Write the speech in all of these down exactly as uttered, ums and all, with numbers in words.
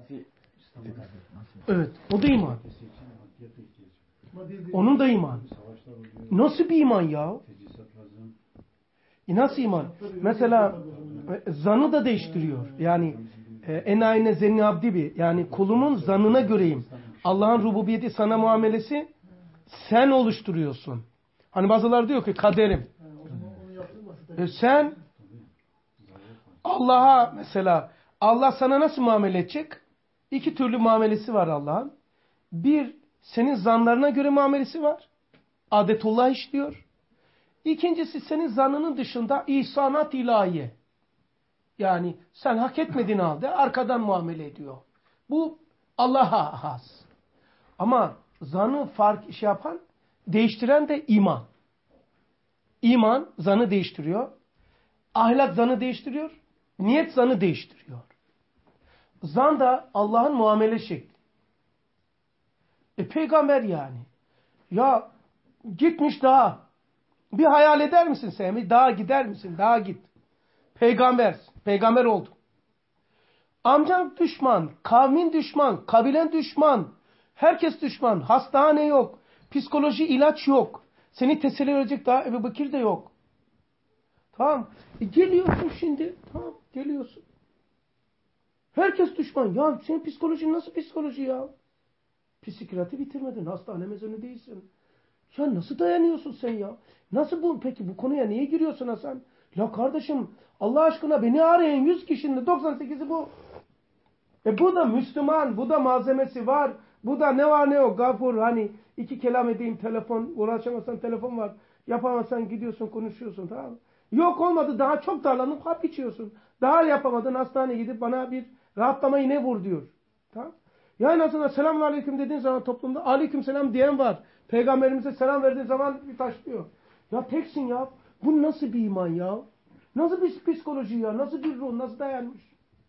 Evet, o da iman. Onun da iman. Nasıl bir iman ya? E nasıl iman? Mesela zanı da değiştiriyor. Yani en ayne zenni abdi bir. Yani kulumun zanına göreyim. Allah'ın rububiyeti sana muamelesi sen oluşturuyorsun. Hani bazıları diyor ki kaderim. E sen Allah'a mesela Allah sana nasıl muamele edecek? İki türlü muamelesi var Allah'ın. Bir, senin zanlarına göre muamelesi var. Adetullah işliyor. İkincisi senin zanının dışında ihsanat ilahi. Yani sen hak etmediğin halde arkadan muamele ediyor. Bu Allah'a has. Ama zanı fark şey yapan, değiştiren de iman. İman zanı değiştiriyor. Ahlak zanı değiştiriyor. Niyet zanı değiştiriyor. Zan da Allah'ın muamele şekli. E peygamber yani. Ya gitmiş dağa. Bir hayal eder misin sen? Dağa gider misin? Dağa git. Peygamber. Peygamber oldu. Amcan düşman. Kavmin düşman. Kabilen düşman. Herkes düşman. Hastane yok. Psikoloji ilaç yok. Seni teselli edecek daha Ebu Bekir de yok. Tamam. E geliyorsun şimdi. Tamam. Geliyorsun. Herkes düşman. Ya senin psikolojin nasıl psikoloji ya? Psikiyatri bitirmedin. Hastane mezunu değilsin. Ya nasıl dayanıyorsun sen ya? Nasıl bu? Peki bu konuya niye giriyorsun Hasan? Ya kardeşim Allah aşkına beni arayan yüz kişinin doksan sekizi bu. E bu da Müslüman. Bu da malzemesi var. Bu da ne var ne yok. Gafur hani iki kelam edeyim telefon. Uğraşamazsan telefon var. Yapamazsan gidiyorsun konuşuyorsun. Tamam mı? Yok olmadı daha çok darlanıp hap içiyorsun. Daha yapamadın hastaneye gidip bana bir rahatlama iğne vur diyor. Tamam. Yani aslında selamun aleyküm dediğin zaman toplumda aleyküm selam diyen var. Peygamberimize selam verdiğin zaman bir taşlıyor. Ya teksin ya. Bu nasıl bir iman ya? Nasıl bir psikoloji ya? Nasıl bir ruh? Nasıl dayanmış?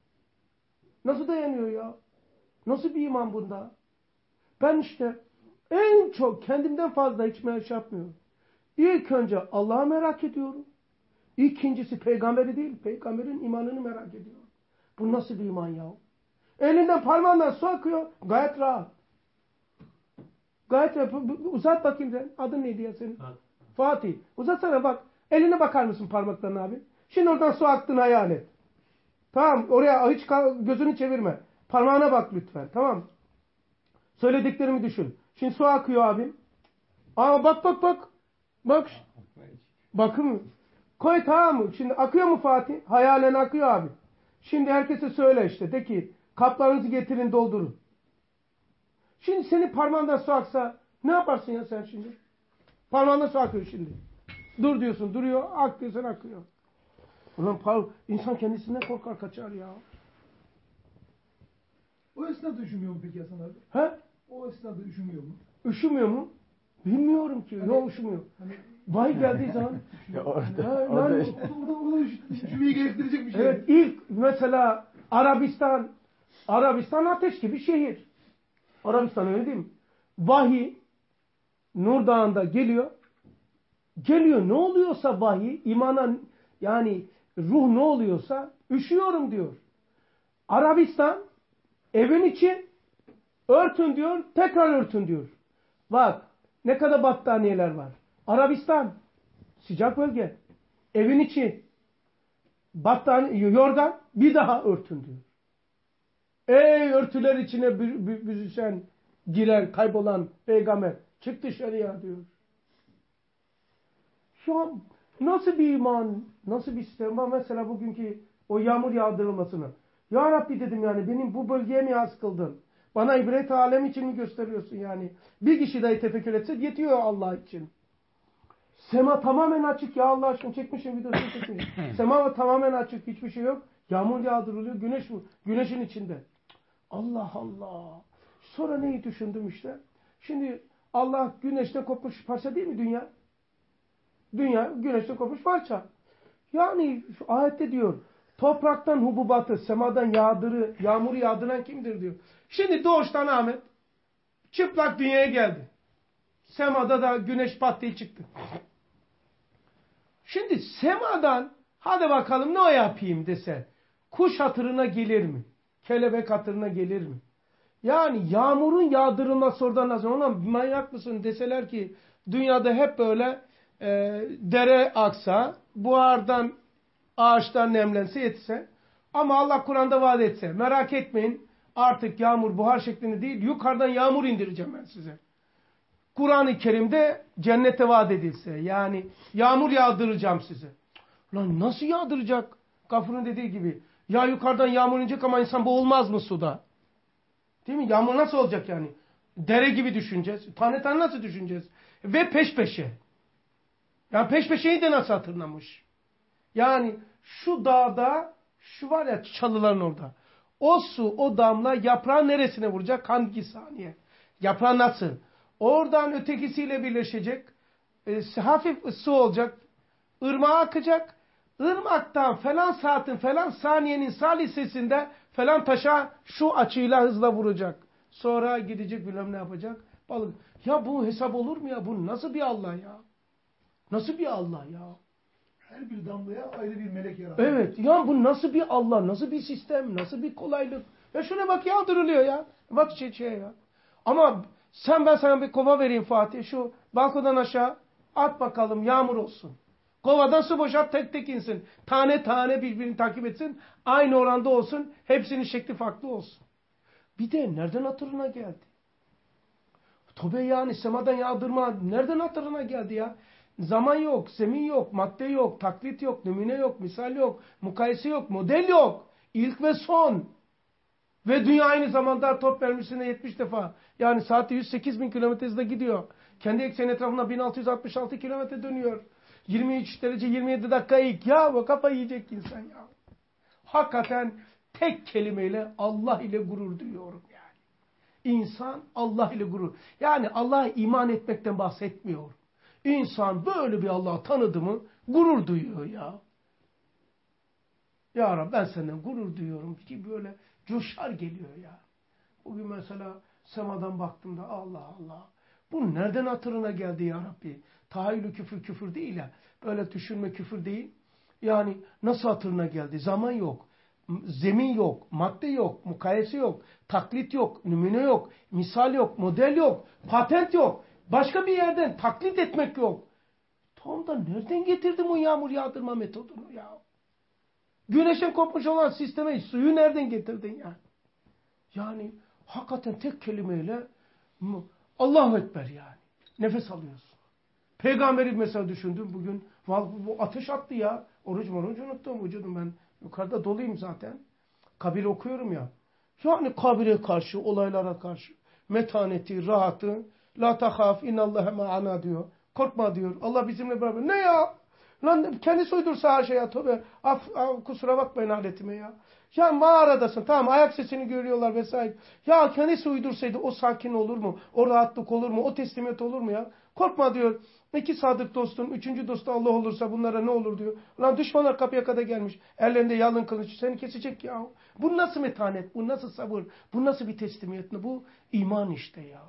Nasıl dayanıyor ya? Nasıl bir iman bunda? Ben işte en çok kendimden fazla hiç merak yapmıyorum. İlk önce Allah'ı merak ediyorum. İkincisi peygamberi değil, peygamberin imanını merak ediyorum. Bu nasıl bir iman ya? Elinden parmağından su akıyor. Gayet rahat. Gayet rahat. Uzat bakayım sen. Adın neydi ya senin? Fatih. Fatih. Uzatsana bak. Eline bakar mısın parmaklarına abi? Şimdi oradan su aktığını hayal et. Tamam. Oraya hiç gözünü çevirme. Parmağına bak lütfen. Tamam. Söylediklerimi düşün. Şimdi su akıyor abim. Aa bak bak bak. Bak. Bakın. Koy tamam mı? Şimdi akıyor mu Fatih? Hayalen akıyor abi. Şimdi herkese söyle işte. De ki kaplarınızı getirin doldurun. Şimdi senin parmağından su aksa ne yaparsın ya sen şimdi? Parmağından su akıyor şimdi. Dur diyorsun duruyor. Ak diyorsun akıyor. Ulan par insan kendisinden korkar kaçar ya. O esnada üşümüyor mu peki Hasan abi? He? O esnada üşümüyor mu? Üşümüyor mu? Bilmiyorum ki. Hani, Yok üşümüyor. Hani, Vahiy geldiği zaman. Ya orada, ha, orada, orada, orada, orada üşümeyi gerektirecek bir şey. Evet ilk mesela Arabistan. Arabistan ateş gibi şehir. Arabistan öyle değil mi? Vahiy Nur Dağı'nda geliyor. Geliyor ne oluyorsa vahiy imana yani ruh ne oluyorsa üşüyorum diyor. Arabistan evin içi örtün diyor tekrar örtün diyor. Bak ne kadar battaniyeler var. Arabistan sıcak bölge. Evin içi battaniye yorgan bir daha örtün diyor. Ey örtüler içine büzüşen giren kaybolan peygamber çık dışarıya diyor. Şu an nasıl bir iman, nasıl bir sistem var mesela bugünkü o yağmur yağdırılmasını. Ya Rabbi dedim yani benim bu bölgeye mi yaz kıldın? Bana ibret alem için mi gösteriyorsun yani? Bir kişi dahi tefekkür etse yetiyor Allah için. Sema tamamen açık ya Allah aşkına çekmişim videosunu çekmişim. Sema tamamen açık hiçbir şey yok. Yağmur yağdırılıyor güneş bu. Güneşin içinde. Allah Allah. Sonra neyi düşündüm işte. Şimdi Allah güneşte kopmuş parça değil mi dünya? Dünya güneşte kopmuş parça. Yani şu ayette diyor topraktan hububatı, semadan yağdırı, yağmuru yağdıran kimdir diyor. Şimdi doğuştan Ahmet çıplak dünyaya geldi. Semada da güneş pat diye çıktı. Şimdi semadan hadi bakalım ne yapayım dese kuş hatırına gelir mi? kelebek hatırına gelir mi? Yani yağmurun yağdırılması oradan lazım. Ona manyak mısın deseler ki dünyada hep böyle e, dere aksa, buhardan ağaçlar nemlense yetse, ama Allah Kur'an'da vaat etse, merak etmeyin artık yağmur buhar şeklinde değil, yukarıdan yağmur indireceğim ben size. Kur'an-ı Kerim'de cennete vaat edilse, yani yağmur yağdıracağım size. Lan nasıl yağdıracak? Gafur'un dediği gibi. Ya yukarıdan yağmur inecek ama insan boğulmaz mı suda? Değil mi? Yağmur nasıl olacak yani? Dere gibi düşüneceğiz. Tane tane nasıl düşüneceğiz? Ve peş peşe. Yani peş peşeyi de nasıl hatırlamış? Yani şu dağda, şu var ya çalıların orada. O su, o damla yaprağın neresine vuracak? Hangi saniye? Yaprağı nasıl? Oradan ötekisiyle birleşecek. E, hafif su olacak. Irmağa akacak. Irmaktan falan saatin falan saniyenin salisesinde falan taşa şu açıyla hızla vuracak. Sonra gidecek bilmem ne yapacak. Balık. Ya bu hesap olur mu ya? Bu nasıl bir Allah ya? Nasıl bir Allah ya? Her bir damlaya ayrı bir melek yarattı. Evet. Ya bu nasıl bir Allah? Nasıl bir sistem? Nasıl bir kolaylık? Ya şuna bak yağdırılıyor ya. Bak şey, şey ya. Ama sen ben sana bir kova vereyim Fatih. Şu balkondan aşağı at bakalım yağmur olsun. Kovadan su boşalt tek tek insin. Tane tane birbirini takip etsin. Aynı oranda olsun. Hepsinin şekli farklı olsun. Bir de nereden hatırına geldi? Tobe yani semadan yağdırma nereden hatırına geldi ya? Zaman yok, zemin yok, madde yok, taklit yok, numune yok, misal yok, mukayese yok, model yok. İlk ve son. Ve dünya aynı zamanda top vermişsine yetmiş defa. Yani saatte yüz sekiz bin kilometre hızla gidiyor. Kendi ekseni etrafında bin altı yüz altmış altı kilometre dönüyor. yirmi üç derece yirmi yedi dakika ilk. Ya bu kafa yiyecek insan ya. Hakikaten tek kelimeyle Allah ile gurur duyuyorum yani. İnsan Allah ile gurur. Yani Allah'a iman etmekten bahsetmiyor. İnsan böyle bir Allah'ı tanıdı mı gurur duyuyor ya. Ya Rabbi ben senden gurur duyuyorum ki böyle coşar geliyor ya. Bugün mesela semadan baktığımda Allah Allah. Bu nereden hatırına geldi ya Rabbi? Tahayyülü küfür küfür değil ya. Böyle düşünme küfür değil. Yani nasıl hatırına geldi? Zaman yok. Zemin yok. Madde yok. Mukayese yok. Taklit yok. Numune yok. Misal yok. Model yok. Patent yok. Başka bir yerden taklit etmek yok. Tam da nereden getirdim o yağmur yağdırma metodunu ya? Güneşten kopmuş olan sisteme suyu nereden getirdin ya? Yani hakikaten tek kelimeyle Allahu Ekber yani. Nefes alıyorsun. Peygamberi mesela düşündüm bugün. Bu ateş attı ya. Oruç oruç unuttum vücudum ben. Yukarıda doluyum zaten. Kabir okuyorum ya. Yani kabire karşı, olaylara karşı. Metaneti, rahatı. La tahaf innallâhe ma'ana diyor. Korkma diyor. Allah bizimle beraber. Ne ya? Lan kendisi uydursa her şey ya. Tövbe. Af, af, kusura bakmayın aletime ya. Ya mağaradasın. Tamam ayak sesini görüyorlar vesaire. Ya kendisi uydursaydı o sakin olur mu? O rahatlık olur mu? O teslimiyet olur mu ya? Korkma diyor. İki sadık dostun, üçüncü dostu Allah olursa bunlara ne olur diyor. Lan düşmanlar kapıya kadar gelmiş. Ellerinde yalın kılıç. Seni kesecek ya. Bu nasıl metanet? Bu nasıl sabır? Bu nasıl bir teslimiyet? Bu iman işte ya.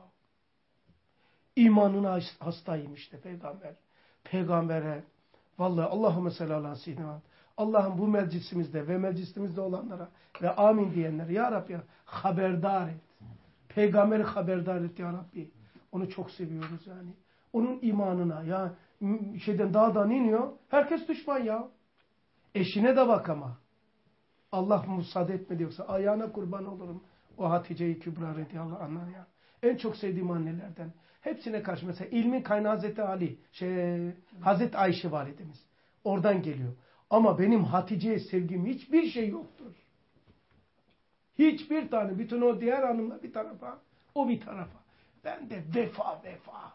İmanına hastayım işte peygamber. Peygambere vallahi Allahümme salli ala seyyidina. Allah'ım bu meclisimizde ve meclisimizde olanlara ve amin diyenlere ya Rabbi ya, haberdar et. Peygamberi haberdar et ya Rabbi. Onu çok seviyoruz yani. Onun imanına ya şeyden dağdan iniyor. Herkes düşman ya. Eşine de bak ama. Allah müsaade etmedi yoksa ayağına kurban olurum. O Hatice-i Kübra radıyallahu anh'a ya. En çok sevdiğim annelerden. Hepsine karşı mesela ilmin kaynağı Hazreti Ali, şey, Hazreti Ayşe validemiz. Oradan geliyor. Ama benim Hatice'ye sevgim hiçbir şey yoktur. Hiçbir tane. Bütün o diğer hanımlar bir tarafa, o bir tarafa. Ben de vefa vefa.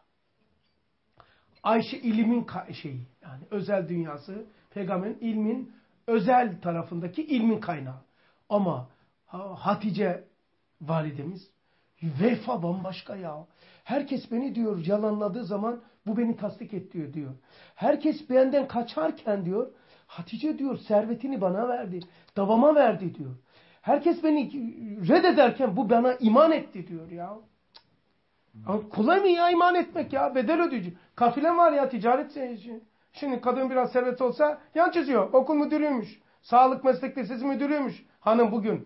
Ayşe ilmin şeyi yani özel dünyası, peygamberin ilmin özel tarafındaki ilmin kaynağı. Ama Hatice validemiz vefa bambaşka ya. Herkes beni diyor yalanladığı zaman bu beni tasdik et diyor diyor. Herkes benden kaçarken diyor Hatice diyor servetini bana verdi. Davama verdi diyor. Herkes beni reddederken bu bana iman etti diyor ya. Ama kolay mı ya iman etmek ya? Bedel ödeyeceğim. Kafilen var ya ticaret için. Şimdi kadın biraz serveti olsa yan çiziyor. Okul müdürüymüş. Sağlık meslek lisesi müdürüymüş. Hanım bugün.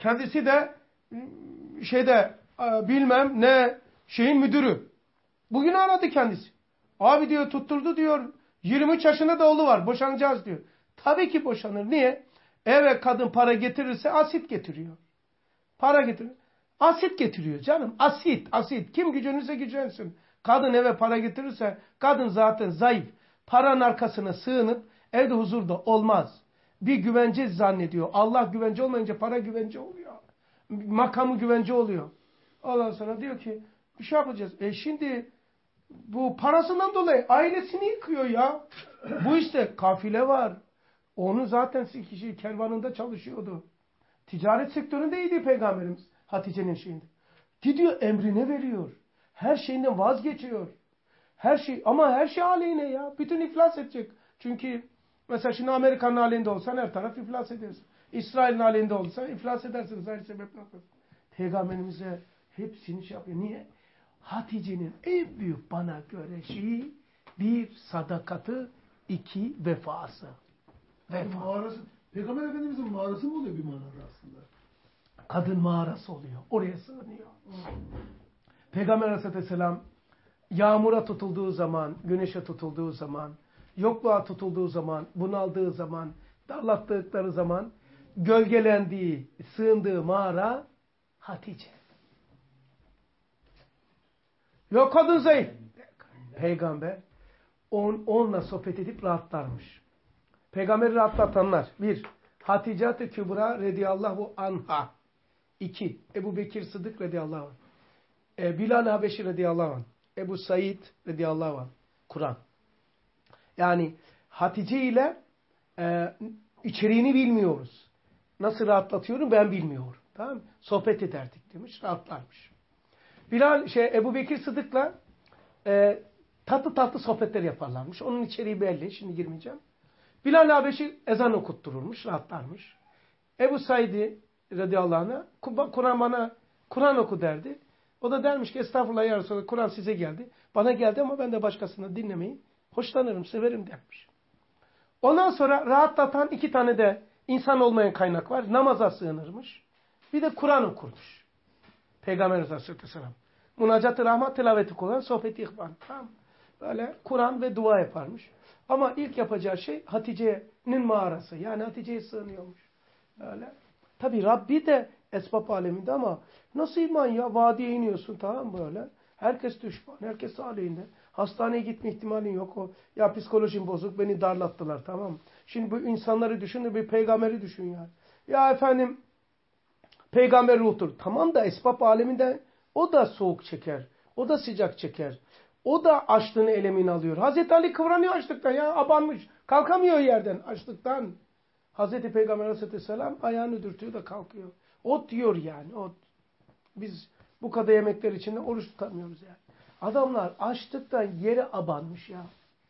Kendisi de şeyde bilmem ne şeyin müdürü. Bugün aradı kendisi. Abi diyor tutturdu diyor. yirmi üç yaşında da oğlu var. Boşanacağız diyor. Tabii ki boşanır. Niye? Eve kadın para getirirse asit getiriyor. Para getiriyor. Asit getiriyor canım. Asit, asit. Kim gücünüze gücensin. Kadın eve para getirirse kadın zaten zayıf. Paranın arkasına sığınıp evde huzurda olmaz. Bir güvence zannediyor. Allah güvence olmayınca para güvence oluyor. Makamı güvence oluyor. Ondan sonra diyor ki bir şey yapacağız. E şimdi bu parasından dolayı ailesini yıkıyor ya. Bu işte kafile var. Onu zaten kişi kervanında çalışıyordu. Ticaret sektöründeydi Peygamberimiz Hatice'nin şeyinde. Gidiyor emrine veriyor. Her şeyinden vazgeçiyor. Her şey ama her şey aleyhine ya. Bütün iflas edecek. Çünkü mesela şimdi Amerika'nın halinde olsan her taraf iflas edersin. İsrail'in halinde olsan iflas edersiniz. Her sebep nasıl? Peygamberimize hepsini şey yapıyor. Niye? Hatice'nin en büyük bana göre şeyi bir sadakatı, iki vefası. Vefa. Mağarası, Peygamber Efendimiz'in mağarası mı oluyor bir manada aslında? Kadın mağarası oluyor. Oraya sığınıyor. Peygamber Aleyhisselam yağmura tutulduğu zaman, güneşe tutulduğu zaman, yokluğa tutulduğu zaman, bunaldığı zaman, darlattıkları zaman gölgelendiği, sığındığı mağara Hatice. Yok kadın zayıf. Peygamber on, onunla sohbet edip rahatlarmış. Peygamberi rahatlatanlar. Bir, Hatice-i Kübra radıyallahu anha. İki, Ebu Bekir Sıddık radıyallahu anh. E, Bilal Habeşi radıyallahu anh. Ebu Said radıyallahu anh. Kur'an. Yani Hatice ile e, içeriğini bilmiyoruz. Nasıl rahatlatıyorum ben bilmiyorum. Tamam mı? Sohbet ederdik demiş. Rahatlarmış. Bilal, şey, Ebu Bekir Sıddık'la e, tatlı tatlı sohbetler yaparlarmış. Onun içeriği belli. Şimdi girmeyeceğim. Bilal Habeşi ezan okuttururmuş. Rahatlarmış. Ebu Said'i radıyallahu anh'a Kur'an bana Kur'an oku derdi. O da dermiş ki estağfurullah ya Resulallah Kur'an size geldi. Bana geldi ama ben de başkasını dinlemeyi hoşlanırım, severim dermiş. Ondan sonra rahatlatan iki tane de insan olmayan kaynak var. Namaza sığınırmış. Bir de Kur'an okurmuş. Peygamber Aleyhisselam. Münacat-ı rahmat tilaveti kuran sohbeti ihvan. Tamam. Böyle Kur'an ve dua yaparmış. Ama ilk yapacağı şey Hatice'nin mağarası. Yani Hatice'ye sığınıyormuş. Öyle. Tabi Rabbi de esbab aleminde ama nasıl iman ya? Vadiye iniyorsun tamam mı böyle? Herkes düşman, herkes aleyhinde. Hastaneye gitme ihtimalin yok. O ya psikolojim bozuk, beni darlattılar tamam mı? Şimdi bu insanları düşün de bir peygamberi düşün yani. Ya efendim peygamber ruhtur. Tamam da esbab aleminde o da soğuk çeker. O da sıcak çeker. O da açlığını elemini alıyor. Hazreti Ali kıvranıyor açlıktan ya. Abanmış. Kalkamıyor yerden açlıktan. Hazreti Peygamber Aleyhisselam ayağını dürtüyor da kalkıyor. Ot diyor yani. Ot. Biz bu kadar yemekler içinde oruç tutamıyoruz yani. Adamlar açlıktan yere abanmış ya.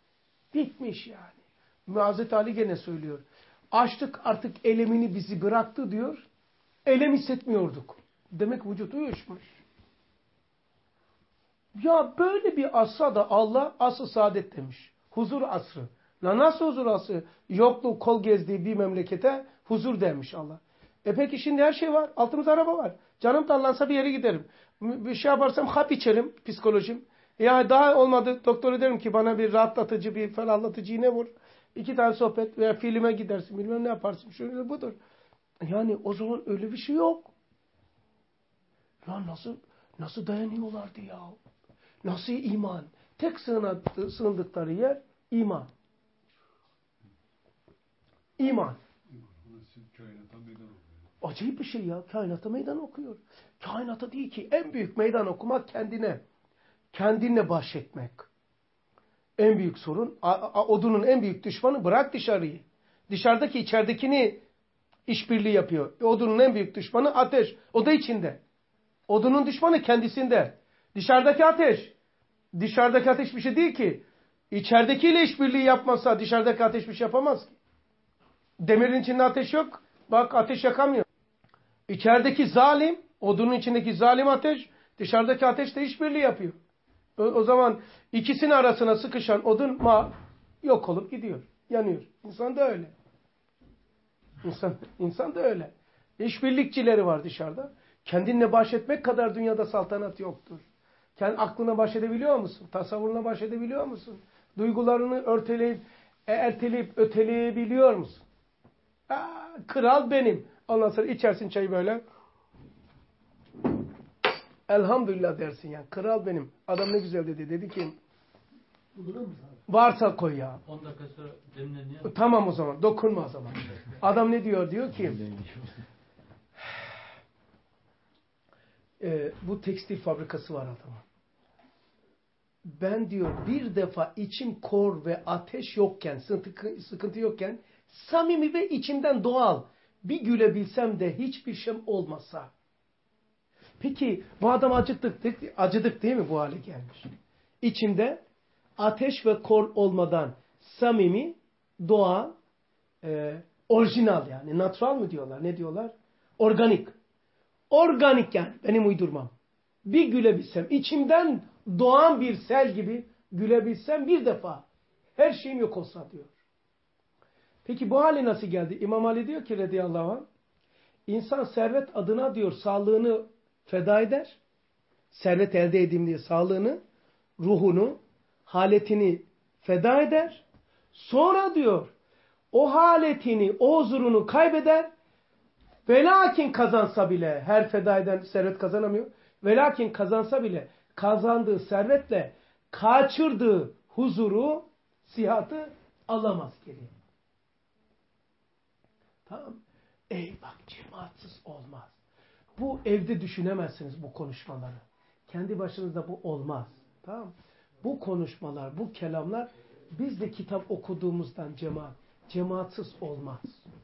Bitmiş yani. Hazreti Ali gene söylüyor. Açlık artık elemini bizi bıraktı diyor. Elem hissetmiyorduk. Demek vücut uyuşmuş. Ya böyle bir asra da Allah asr-ı saadet demiş. Huzur asrı. La nasıl huzur asrı? Yokluk kol gezdiği bir memlekete huzur demiş Allah. E peki şimdi her şey var. Altımızda araba var. Canım darlansa bir yere giderim. Bir şey yaparsam hap içerim psikolojim. Yani daha olmadı doktora derim ki bana bir rahatlatıcı bir ferahlatıcı iğne vur. İki tane sohbet veya filme gidersin. Bilmem ne yaparsın. Şöyle budur. Yani o zaman öyle bir şey yok. Ya nasıl nasıl dayanıyorlardı ya? Nasıl iman? Tek sığındıkları yer iman. İman. Acayip bir şey ya. Kainata meydan okuyor. Kainata değil ki en büyük meydan okumak kendine. Kendinle bahşetmek. En büyük sorun. Odunun en büyük düşmanı bırak dışarıyı. Dışarıdaki içeridekini işbirliği yapıyor. Odunun en büyük düşmanı ateş. O da içinde. Odunun düşmanı kendisinde. Dışarıdaki ateş. Dışarıdaki ateş bir şey değil ki. İçeridekiyle işbirliği yapmazsa dışarıdaki ateş bir şey yapamaz ki. Demirin içinde ateş yok. Bak ateş yakamıyor. İçerideki zalim, odunun içindeki zalim ateş, dışarıdaki ateşle işbirliği yapıyor. O, o zaman ikisinin arasına sıkışan odun ma yok olup gidiyor. Yanıyor. İnsan da öyle. İnsan, insan da öyle. İşbirlikçileri var dışarıda. Kendinle baş etmek kadar dünyada saltanat yoktur. Kendi aklına baş edebiliyor musun? Tasavvuruna baş edebiliyor musun? Duygularını örteleyip, erteleyip, öteleyebiliyor musun? Aa, kral benim. Ondan sonra içersin çayı böyle. Elhamdülillah dersin yani. Kral benim. Adam ne güzel dedi. Dedi ki varsa koy ya. on dakika sonra demleniyor. Tamam o zaman. Dokunma o zaman. Adam ne diyor? Diyor ki e, bu tekstil fabrikası var adamın. Ben diyor bir defa içim kor ve ateş yokken, sıkıntı, sıkıntı yokken samimi ve içimden doğal bir gülebilsem de hiçbir şey olmasa. Peki bu adam acıktık, acıdık değil mi bu hale gelmiş? İçimde ateş ve kor olmadan samimi, doğal, e, orijinal yani. Natural mı diyorlar? Ne diyorlar? Organik. Organik yani. Benim uydurmam. Bir gülebilsem, içimden doğan bir sel gibi gülebilsem bir defa her şeyim yok olsa diyor. Peki bu hale nasıl geldi? İmam Ali diyor ki radıyallahu anh, insan servet adına diyor sağlığını feda eder. Servet elde edeyim diye sağlığını, ruhunu, haletini feda eder. Sonra diyor o haletini, o huzurunu kaybeder. Velakin kazansa bile, her feda eden servet kazanamıyor. Velakin kazansa bile kazandığı servetle kaçırdığı huzuru, sihatı alamaz geri. Tamam. Ey bak cemaatsiz olmaz. Bu evde düşünemezsiniz bu konuşmaları. Kendi başınızda bu olmaz. Tamam. Bu konuşmalar, bu kelamlar biz de kitap okuduğumuzdan cemaat, cemaatsiz olmaz.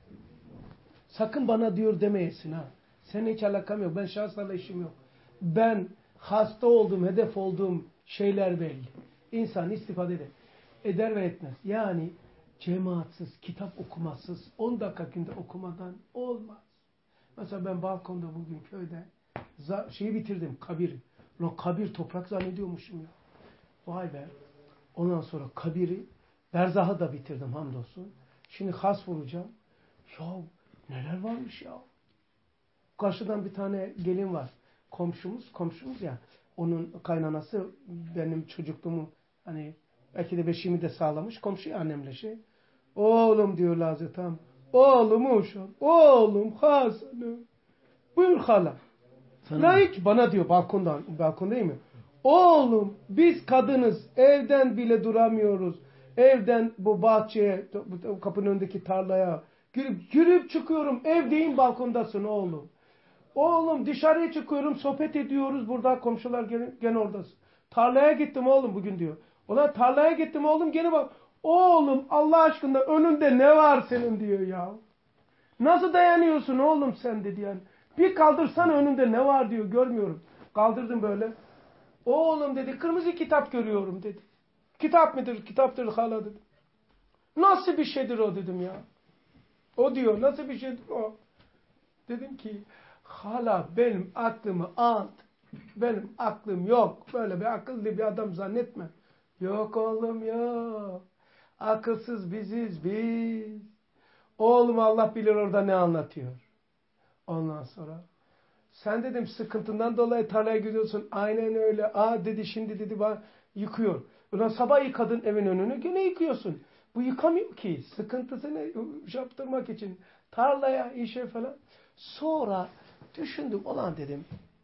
Sakın bana diyor demeyesin ha. Seninle hiç alakam yok. Ben şahıslarla işim yok. Ben hasta olduğum, hedef olduğum şeyler belli. İnsan istifade eder. Eder ve etmez. Yani cemaatsiz, kitap okumasız, on dakika günde okumadan olmaz. Mesela ben balkonda bugün köyde şeyi bitirdim, kabir. Lan kabir toprak zannediyormuşum ya. Vay be. Ondan sonra kabiri, berzahı da bitirdim hamdolsun. Şimdi has vuracağım. Ya neler varmış ya. Karşıdan bir tane gelin var. Komşumuz, komşumuz ya. Onun kaynanası benim çocukluğumu hani belki de beşiğimi de sağlamış. Komşu annemle şey. Oğlum diyor Lazet tamam. Oğlum uşağım. Oğlum Hasan'ım. Buyur hala. Layık bana diyor balkondan. Balkon değil mi? Oğlum biz kadınız. Evden bile duramıyoruz. Evden bu bahçeye, kapının önündeki tarlaya girip, girip çıkıyorum. Evdeyim balkondasın oğlum. Oğlum dışarıya çıkıyorum. Sohbet ediyoruz. Burada komşular gene, gene oradasın. Tarlaya gittim oğlum bugün diyor. Ulan tarlaya gittim oğlum gene bak. Oğlum Allah aşkına önünde ne var senin diyor ya. Nasıl dayanıyorsun oğlum sen dedi yani. Bir kaldırsan önünde ne var diyor görmüyorum. Kaldırdım böyle. Oğlum dedi kırmızı kitap görüyorum dedi. Kitap mıdır? Kitaptır hala dedim. Nasıl bir şeydir o dedim ya. O diyor nasıl bir şeydir o. Dedim ki hala benim aklımı al. Benim aklım yok. Böyle bir akıllı bir adam zannetme. Yok oğlum yok. Akılsız biziz biz. Oğlum Allah bilir orada ne anlatıyor. Ondan sonra sen dedim sıkıntından dolayı tarlaya gidiyorsun. Aynen öyle. Aa dedi şimdi dedi bana yıkıyor. Ulan sabah yıkadın evin önünü gene yıkıyorsun. Bu yıkamıyor ki. Sıkıntısını yaptırmak için. Tarlaya işe falan. Sonra düşündüm olan dedim.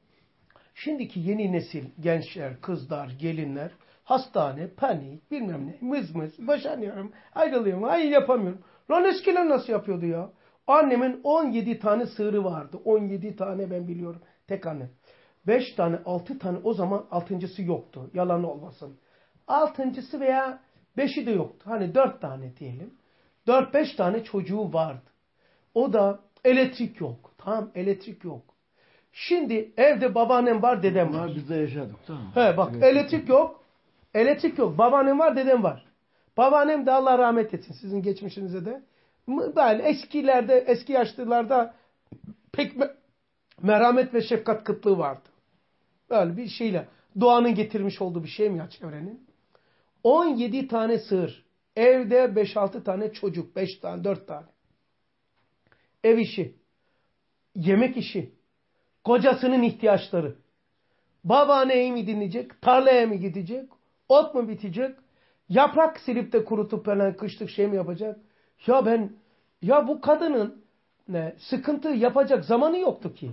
Şimdiki yeni nesil gençler, kızlar, gelinler hastane, panik, bilmem ne, mız mız, boşanıyorum, ayrılıyorum, ay yapamıyorum. Lan eskiler nasıl yapıyordu ya? Annemin on yedi tane sığırı vardı. on yedi tane ben biliyorum. Tek anne. beş tane, altı tane o zaman altıncısı yoktu. Yalan olmasın. altıncısı veya beşi de yoktu. Hani dört tane diyelim. dört beş tane çocuğu vardı. O da elektrik yok. Tamam elektrik yok. Şimdi evde babaannem var, dedem var. Biz de yaşadık tamam. He bak elektrik, elektrik yok. Elektrik yok. Babaannem var, dedem var. Babaannem de Allah rahmet etsin sizin geçmişinize de. Böyle eskilerde, eski yaşlılarda pek merhamet ve şefkat kıtlığı vardı. Böyle bir şeyle. Doğanın getirmiş olduğu bir şey mi ya çevrenin? on yedi tane sığır. Evde beş altı tane çocuk. beş tane, dört tane. Ev işi. yemek işi, kocasının ihtiyaçları. Babaanneyi mi dinleyecek, tarlaya mı gidecek, ot mu bitecek, yaprak silip de kurutup falan kışlık şey mi yapacak? Ya ben, ya bu kadının ne, sıkıntı yapacak zamanı yoktu ki.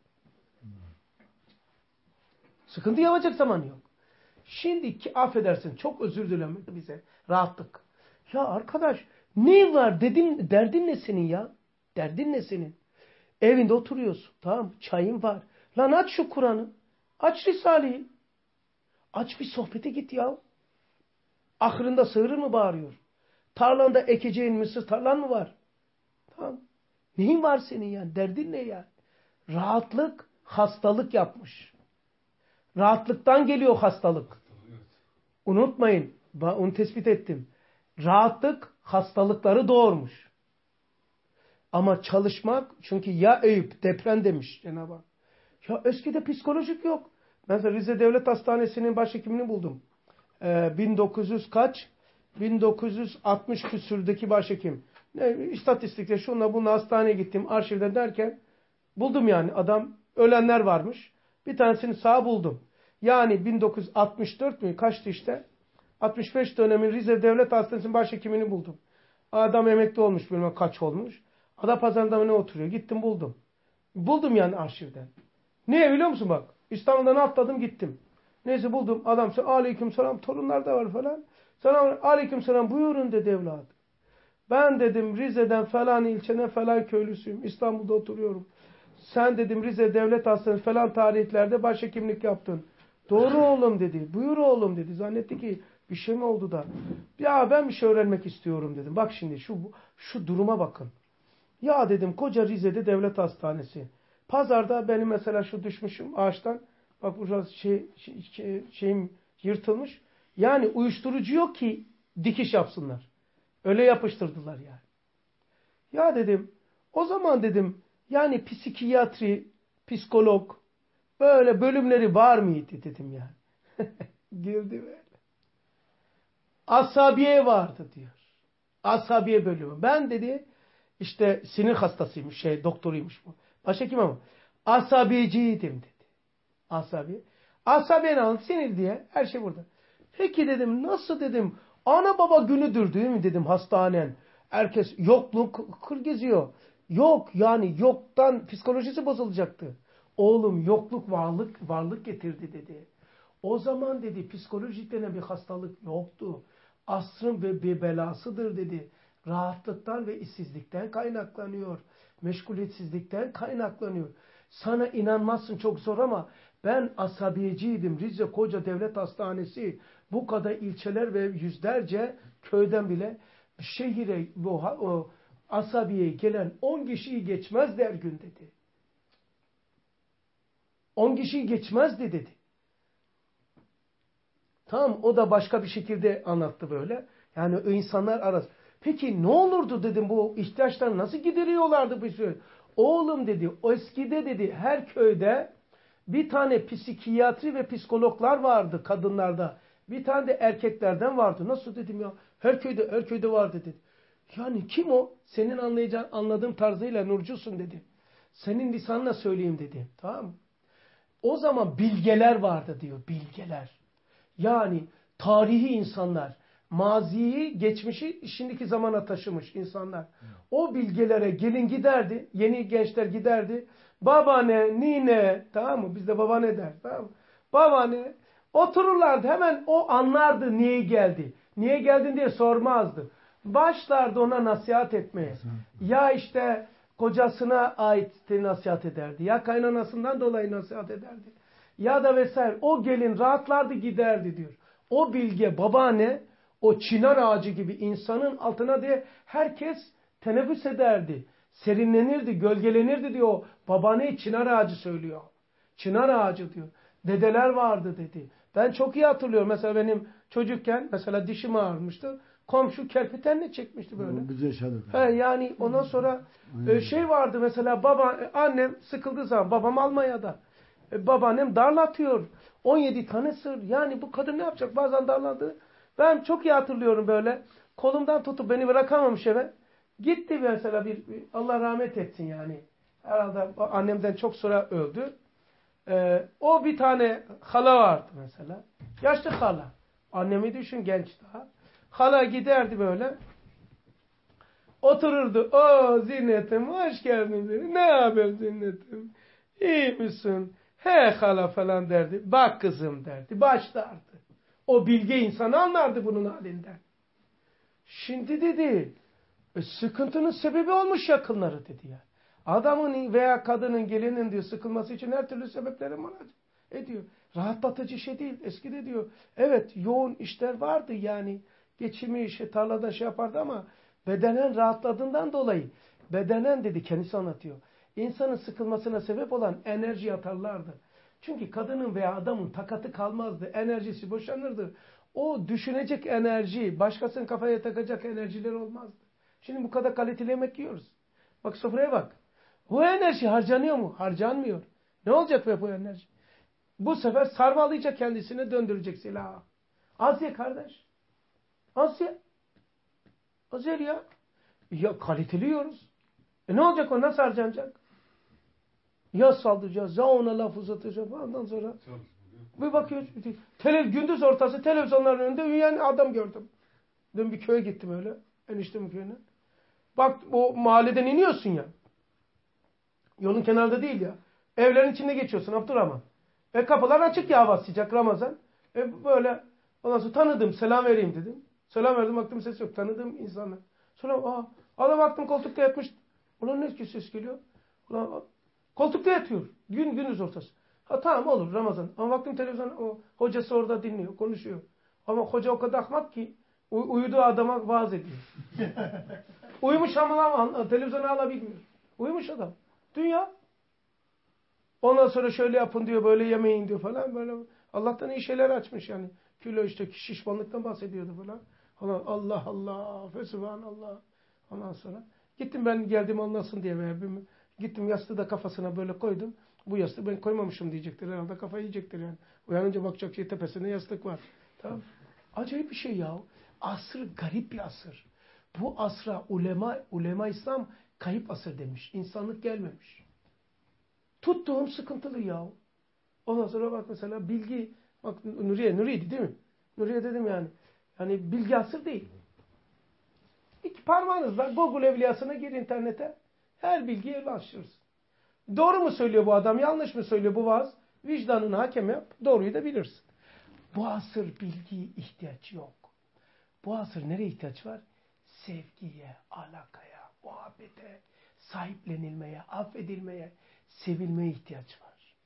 Sıkıntı yapacak zamanı yok. Şimdi ki affedersin, çok özür dilerim bize, rahatlık. Ya arkadaş, ne var dedin, derdin ne senin ya? Derdin ne senin? Evinde oturuyorsun, tamam, çayın var. Lan aç şu Kur'an'ı, aç Risale'yi. Aç bir sohbete git ya. Ahırında sığırı mı bağırıyor? Tarlanda ekeceğin mısır tarlan mı var? Tamam. Neyin var senin ya? Derdin ne ya? Rahatlık hastalık yapmış. Rahatlıktan geliyor hastalık. Unutmayın. Ben onu tespit ettim. Rahatlık hastalıkları doğurmuş. Ama çalışmak, çünkü ya Eyüp deprem demiş Cenab-ı Hak. Ya eskide psikolojik yok. Mesela Rize Devlet Hastanesi'nin başhekimini buldum. Ee, bin dokuz yüz kaç? bin dokuz yüz altmış küsürdeki başhekim. Ne, istatistikte şunla bununla hastaneye gittim arşivde derken buldum yani adam ölenler varmış. Bir tanesini sağ buldum. Yani bin dokuz yüz altmış dört mü kaçtı işte? altmış beş dönemin Rize Devlet Hastanesi'nin başhekimini buldum. Adam emekli olmuş bilmem kaç olmuş. Adapazarı'nda mı ne oturuyor? Gittim buldum. Buldum yani arşivden. Niye biliyor musun bak? İstanbul'dan atladım gittim. Neyse buldum. Adam söyledi. Aleyküm selam. Torunlar da var falan. Selam. Aleyküm selam. Buyurun dedi evladım. Ben dedim Rize'den falan ilçene falan köylüsüyüm. İstanbul'da oturuyorum. Sen dedim Rize Devlet Hastanesi falan tarihlerde başhekimlik yaptın. Doğru oğlum dedi. Buyur oğlum dedi. Zannetti ki bir şey mi oldu da. Ya ben bir şey öğrenmek istiyorum dedim. Bak şimdi şu şu duruma bakın. Ya dedim koca Rize'de devlet hastanesi. Pazarda benim mesela şu düşmüşüm ağaçtan. Bak burası şey, şey, şey, şeyim yırtılmış. Yani uyuşturucu yok ki dikiş yapsınlar. Öyle yapıştırdılar yani. Ya dedim o zaman dedim yani psikiyatri, psikolog böyle bölümleri var mıydı dedim yani. Girdi böyle. Asabiye vardı diyor. Asabiye bölümü. Ben dedi işte sinir hastasıymış, şey doktoruymuş bu. Başhekim ama asabiyeciydim dedi. Asabi. Asabiye ne? Sinir diye her şey burada. Peki dedim nasıl dedim ana baba günüdür değil mi dedim hastanen. Herkes yokluk kır geziyor. Yok yani yoktan psikolojisi bozulacaktı. Oğlum yokluk varlık varlık getirdi dedi. O zaman dedi psikolojik denen bir hastalık yoktu. Asrın ve bir belasıdır dedi. Rahatlıktan ve işsizlikten kaynaklanıyor. Meşguliyetsizlikten kaynaklanıyor. Sana inanmazsın çok zor ama ben asabiyeciydim. Rize Koca Devlet Hastanesi bu kadar ilçeler ve yüzlerce köyden bile şehire bu o asabiyeye gelen on kişiyi geçmez der gün dedi. on kişiyi geçmezdi dedi. Tamam o da başka bir şekilde anlattı böyle. Yani o insanlar arası. Peki ne olurdu dedim bu ihtiyaçları nasıl gideriyorlardı bu şey? Oğlum dedi o eskide dedi her köyde bir tane psikiyatri ve psikologlar vardı kadınlarda. Bir tane de erkeklerden vardı. Nasıl dedim ya? Her köyde her köyde vardı dedi. Yani kim o? Senin anlayacağın anladığın tarzıyla Nurcusun dedi. Senin lisanla söyleyeyim dedi. Tamam mı? O zaman bilgeler vardı diyor. Bilgeler. Yani tarihi insanlar, maziyi, geçmişi şimdiki zamana taşımış insanlar. O bilgelere gelin giderdi, yeni gençler giderdi. Babaanne, nine, tamam mı? Bizde babaanne der, tamam mı? Babaanne, otururlardı hemen o anlardı niye geldi. Niye geldin diye sormazdı. Başlardı ona nasihat etmeye. Ya işte kocasına ait nasihat ederdi. Ya kaynanasından dolayı nasihat ederdi. Ya da vesaire. O gelin rahatlardı giderdi diyor. O bilge babaanne o çınar ağacı gibi insanın altına diye herkes teneffüs ederdi. Serinlenirdi, gölgelenirdi diyor. Babaanne çınar ağacı söylüyor. Çınar ağacı diyor. Dedeler vardı dedi. Ben çok iyi hatırlıyorum. Mesela benim çocukken mesela dişim ağrımıştı. Komşu kerpetenle çekmişti böyle. Biz yaşadık. He, yani ondan sonra e, şey vardı mesela baba annem sıkıldığı zaman babam Almanya'da. E, babaannem darlatıyor. on yedi tane sır. Yani bu kadın ne yapacak? Bazen darladı. Ben çok iyi hatırlıyorum böyle. Kolumdan tutup beni bırakamamış eve. Gitti mesela bir, bir Allah rahmet etsin yani. Herhalde annemden çok sonra öldü. Ee, o bir tane hala vardı mesela. Yaşlı hala. Annemi düşün, genç daha. Hala giderdi böyle. Otururdu. O Zinnetim hoş geldin dedi. Ne haber Zinnetim? İyi misin? He hala falan derdi. Bak kızım derdi. Başlardı. O bilge insan anlardı bunun halinden. Şimdi dedi e, sıkıntının sebebi olmuş yakınları dedi ya. Adamın veya kadının gelinin diyor sıkılması için her türlü sebepleri müracaat ediyor. Rahatlatıcı şey değil. Eskide diyor evet yoğun işler vardı yani. Geçimi işi tarlada şey yapardı ama bedenen rahatladığından dolayı bedenen dedi kendisi anlatıyor. İnsanın sıkılmasına sebep olan enerji atarlardı. Çünkü kadının veya adamın takatı kalmazdı. Enerjisi boşanırdı. O düşünecek enerji, başkasının kafaya takacak enerjiler olmazdı. Şimdi bu kadar kaliteli yemek yiyoruz. Bak sofraya bak. Bu enerji harcanıyor mu? Harcanmıyor. Ne olacak be bu enerji? Bu sefer sarmalayacak kendisine döndürecek silahı. Az ye kardeş. Az ye. Az ye ya. Ya kaliteli yiyoruz. E ne olacak o? Nasıl harcanacak? Ya saldıracağız, ya ona laf uzatacağız. Ondan sonra bir bakıyoruz. Tele, gündüz ortası televizyonların önünde uyuyan adam gördüm. Dün bir köye gittim öyle. Eniştemin köyüne. Bak o mahalleden iniyorsun ya. Yolun kenarında değil ya. Evlerin içinde geçiyorsun Abdurrahman. E kapılar açık ya, hava sıcak Ramazan. E böyle ondan sonra tanıdım, selam vereyim dedim. Selam verdim, baktım ses yok. Tanıdığım insanlar. Sonra aa, adam baktım koltukta yatmış. Ulan ne ki ses geliyor? Ulan koltukta yatıyor. Gün gündüz ortası. Ha tamam olur Ramazan. Ama baktım televizyon o hocası orada dinliyor, konuşuyor. Ama hoca o kadar ahmak ki uy uyuduğu adama vaaz ediyor. Uyumuş ama televizyonu alabilmiyor. Uyumuş adam. Dünya. Ondan sonra şöyle yapın diyor, böyle yemeyin diyor falan. Böyle Allah'tan iyi şeyler açmış yani. Kilo işte şişmanlıktan bahsediyordu falan. Allah Allah, fesubhanallah. Ondan sonra gittim ben geldim anlasın diye. Veya gittim yastığı da kafasına böyle koydum. Bu yastığı ben koymamışım diyecektir herhalde. Kafayı yiyecektir yani. Uyanınca bakacak şey tepesinde yastık var. Tamam. Acayip bir şey ya. Asır garip bir asır. Bu asra ulema, ulema İslam kayıp asır demiş. İnsanlık gelmemiş. Tuttuğum sıkıntılı ya. Ondan sonra bak mesela bilgi, bak Nuriye, Nuriye'di değil mi? Nuriye dedim yani. Yani bilgi asır değil. İki parmağınızla Google Evliyası'na gir internete. Her bilgiye ulaşırsın. Doğru mu söylüyor bu adam, yanlış mı söylüyor bu vaaz? Vicdanını hakem yap, doğruyu da bilirsin. Bu asır bilgiye ihtiyaç yok. Bu asır nereye ihtiyaç var? Sevgiye, alakaya, muhabbete, sahiplenilmeye, affedilmeye, sevilmeye ihtiyaç var.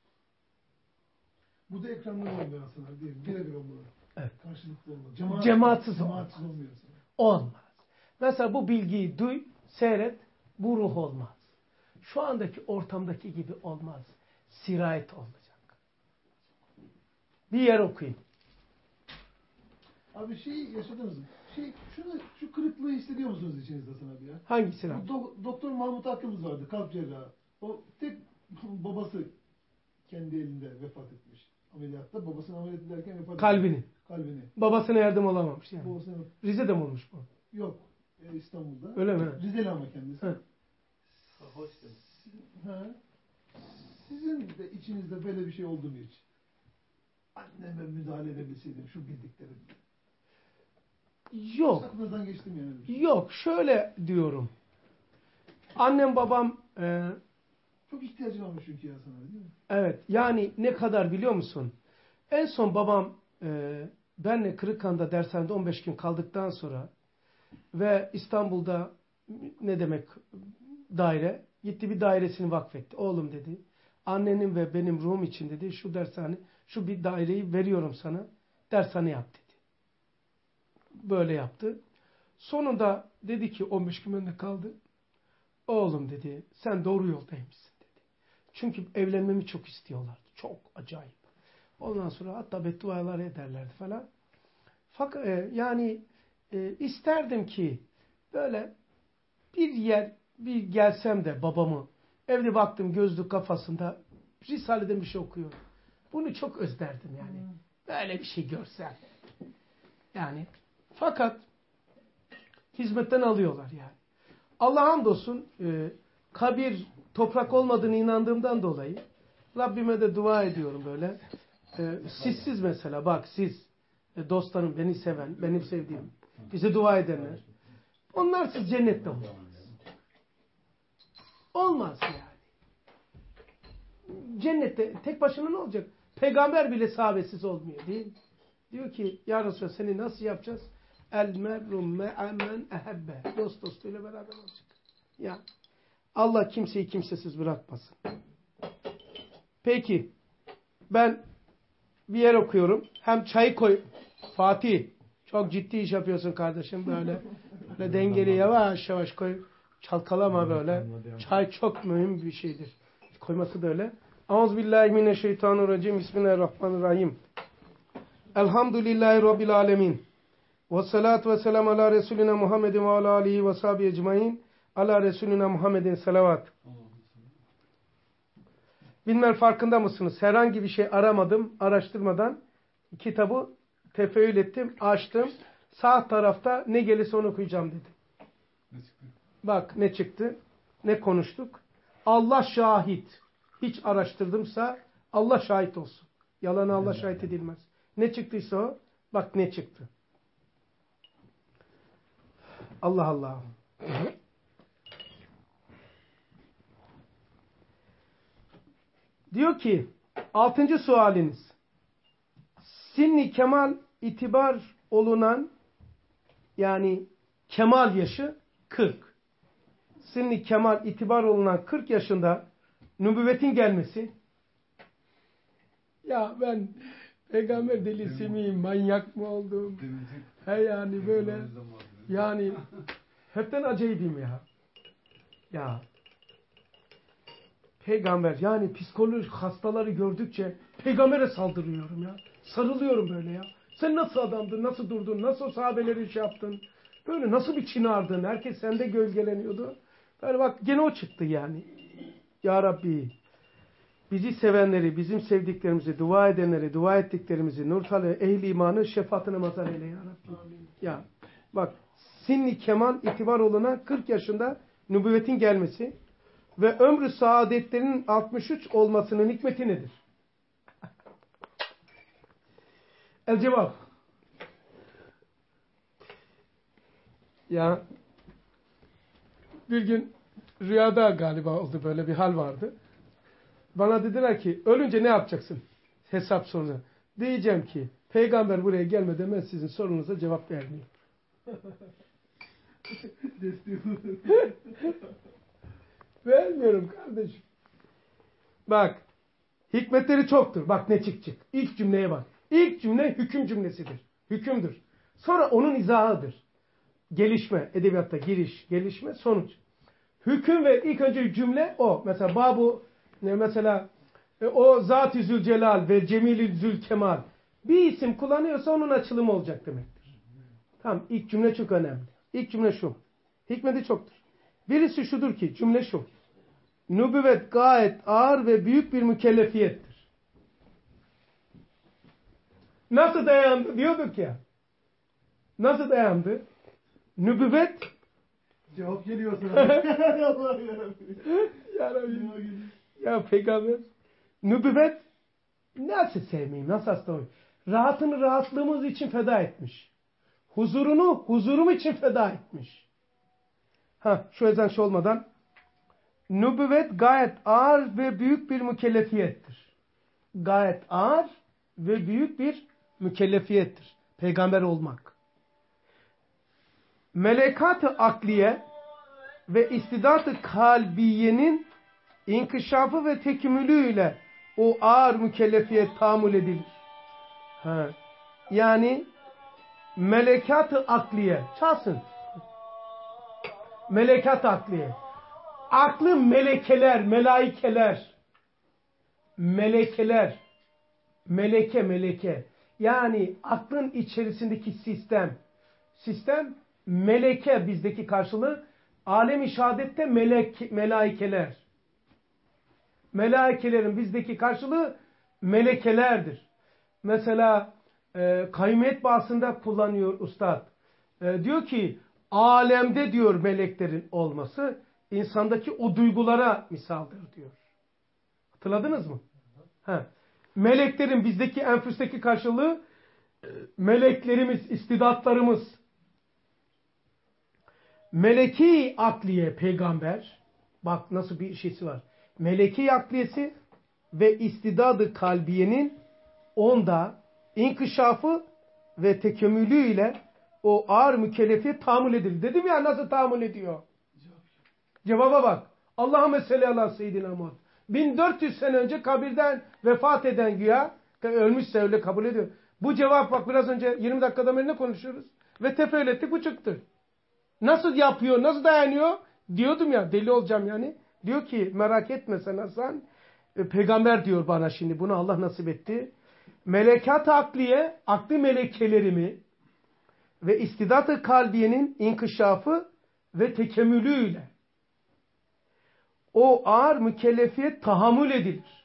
Bu da ekrandan olmuyor aslında değil mi? Birebir olmalı. Evet. Karşılıklı olmalı. Cemaat, Cemaatsiz, cemaatsiz olmuyor aslında. Olmaz. Mesela bu bilgiyi duy, seyret, bu ruh olmaz. Şu andaki ortamdaki gibi olmaz. Sirayet olacak. Bir yer okuyayım. Abi şey yaşadınız mı? Şey, şunu, şu kırıklığı hissediyor musunuz içinizde sana abi ya? Hangisi abi? Do Doktor Mahmut Hakkımız vardı, kalp cerrahı. O tek babası kendi elinde vefat etmiş. Ameliyatta. Babasını ameliyat ederken vefat etmiş. Kalbini. Kalbini. Babasına yardım olamamış yani. Babasına... Rize'de mi olmuş bu? Yok. E, İstanbul'da. Öyle mi? Rizeli ama kendisi. Hı. Hoş Ha. Sizin de içinizde böyle bir şey oldu mu hiç? Anneme müdahale edebilseydim şu bildiklerim. Yok. Aklınızdan geçti mi yani? Yok. Şöyle diyorum. Annem babam e, Çok ihtiyacın olmuş çünkü ya sana değil mi? evet. Yani ne kadar biliyor musun? En son babam e, benle Kırıkhan'da dershanede on beş gün kaldıktan sonra ve İstanbul'da ne demek daire? Gitti bir dairesini vakfetti. Oğlum dedi. Annenin ve benim ruhum için dedi. Şu dershane, şu bir daireyi veriyorum sana. Dershane yap dedi. Böyle yaptı. Sonunda dedi ki on beş gün önünde kaldı. Oğlum dedi. Sen doğru yoldaymışsın dedi. Çünkü evlenmemi çok istiyorlardı. Çok acayip. Ondan sonra hatta beddualar ederlerdi falan. Fakat e, yani e, isterdim ki böyle bir yer bir gelsem de babamı evde baktım gözlük kafasında Risale'den bir şey okuyor. Bunu çok özlerdim yani. Hmm. Böyle bir şey görsem. Yani fakat hizmetten alıyorlar yani. Allah'a hamdolsun e, kabir toprak olmadığını inandığımdan dolayı Rabbime de dua ediyorum böyle. Ee, sizsiz mesela bak siz e, dostlarım, beni seven, benim sevdiğim, bize dua edenler. Onlarsız cennette olmaz. Olmaz yani. Cennette tek başına ne olacak? Peygamber bile sahabesiz olmuyor değil mi? Diyor ki ya Resulallah seni nasıl yapacağız? El merrum me'amen ehebbe. Dost dostuyla beraber olacak. Ya Allah kimseyi kimsesiz bırakmasın. Peki ben bir yer okuyorum. Hem çayı koy. Fatih çok ciddi iş yapıyorsun kardeşim böyle. Böyle dengeli yavaş yavaş koy. Çalkalama böyle. Çay çok mühim bir şeydir. Koyması da öyle. Euzubillahimineşşeytanirracim. Bismillahirrahmanirrahim. Elhamdülillahi Rabbil alemin. Ve salatu ve selam ala Resulina Muhammedin ve ala alihi ve sahibi ecmain. Ala Resulina Muhammedin salavat. Bilmem farkında mısınız? Herhangi bir şey aramadım, araştırmadan kitabı tefeül ettim, açtım. Sağ tarafta ne gelirse onu okuyacağım dedim. Ne çıktı? Bak ne çıktı, ne konuştuk. Allah şahit. Hiç araştırdımsa Allah şahit olsun. Yalanı Allah şahit edilmez. Ne çıktıysa o, bak ne çıktı. Allah Allah. Diyor ki altıncı sualiniz. Sinni kemal itibar olunan yani kemal yaşı kırk. Sinni kemal itibar olunan kırk yaşında nübüvvetin gelmesi. Ya ben peygamber delisi miyim? Manyak mı oldum? He yani böyle yani hepten acayibim ya. Ya peygamber yani psikolojik hastaları gördükçe peygambere saldırıyorum ya. Sarılıyorum böyle ya. Sen nasıl adamdın? Nasıl durdun? Nasıl sahabeleri şey yaptın? Böyle nasıl bir çınardın? Herkes sende gölgeleniyordu. Böyle bak gene o çıktı yani. Ya Rabbi bizi sevenleri, bizim sevdiklerimizi, dua edenleri, dua ettiklerimizi, nurtalı, ehli imanı şefaatine mazhar eyle ya Rabbi. Amin. Ya bak sinni kemal itibar olana kırk yaşında nübüvvetin gelmesi ve ömrü saadetlerinin altmış üç olmasının hikmeti nedir? El cevap. Ya bir gün rüyada galiba oldu böyle bir hal vardı. Bana dediler ki ölünce ne yapacaksın? Hesap sorunu. Diyeceğim ki peygamber buraya gelmeden ben sizin sorunuza cevap vermeyeyim. Vermiyorum kardeşim. Bak hikmetleri çoktur. Bak ne çık çık. İlk cümleye bak. İlk cümle hüküm cümlesidir. Hükümdür. Sonra onun izahıdır. Gelişme. Edebiyatta giriş, gelişme, sonuç. Hüküm ve ilk önce cümle o. Mesela babu mesela e, o Zat-ı Zülcelal ve Cemil-i Zülkemal bir isim kullanıyorsa onun açılımı olacak demektir. Tamam. İlk cümle çok önemli. İlk cümle şu. Hikmeti çoktur. Birisi şudur ki cümle şu. Nübüvvet gayet ağır ve büyük bir mükellefiyettir. Nasıl dayandı diyorduk ya. Nasıl dayandı? Nübüvvet cevap geliyor sana. Allah ya Rabbi. Ya peygamber nübüvvet nasıl sevmeyeyim, nasıl hasta olayım? Rahatını rahatlığımız için feda etmiş. Huzurunu huzurum için feda etmiş. Ha şu ezan şey olmadan nübüvvet gayet ağır ve büyük bir mükellefiyettir. Gayet ağır ve büyük bir mükellefiyettir. Peygamber olmak. Melekat-ı akliye ve istidat-ı kalbiyenin inkişafı ve tekmülüyle o ağır mükellefiyet tahammül edilir. Ha. Yani melekat-ı akliye. Çalsın. Melekat-ı akliye. Aklı melekeler, melaikeler. Melekeler. Meleke, meleke. Yani aklın içerisindeki sistem. Sistem meleke bizdeki karşılığı. Alem-i şehadette melek, melaikeler. Melaikelerin bizdeki karşılığı melekelerdir. Mesela e, kaymiyet bahsında kullanıyor ustad. E, diyor ki alemde diyor meleklerin olması, insandaki o duygulara misaldır diyor. Hatırladınız mı? Ha. Meleklerin bizdeki enfüsteki karşılığı meleklerimiz, istidatlarımız. Meleki akliye peygamber. Bak nasıl bir şeysi var. Meleki akliyesi ve istidadı kalbiyenin onda inkişafı ve tekemmülüyle o ağır mükellefi tahammül edilir. Dedim ya nasıl tahammül ediyor? Cevaba bak. Allahümme salli ala seyyidina Muhammed. bin dört yüz sene önce kabirden vefat eden güya ölmüşse öyle kabul ediyor. Bu cevap bak biraz önce yirmi dakikada beri ne konuşuyoruz? Ve tefeül ettik bu çıktı. Nasıl yapıyor? Nasıl dayanıyor? Diyordum ya deli olacağım yani. Diyor ki merak etme sen Hasan. E, peygamber diyor bana şimdi. Bunu Allah nasip etti. Melekat-ı akliye, akli melekelerimi ve istidat-ı kalbiyenin inkişafı ve tekemmülüyle o ağır mükellefiyet tahammül edilir.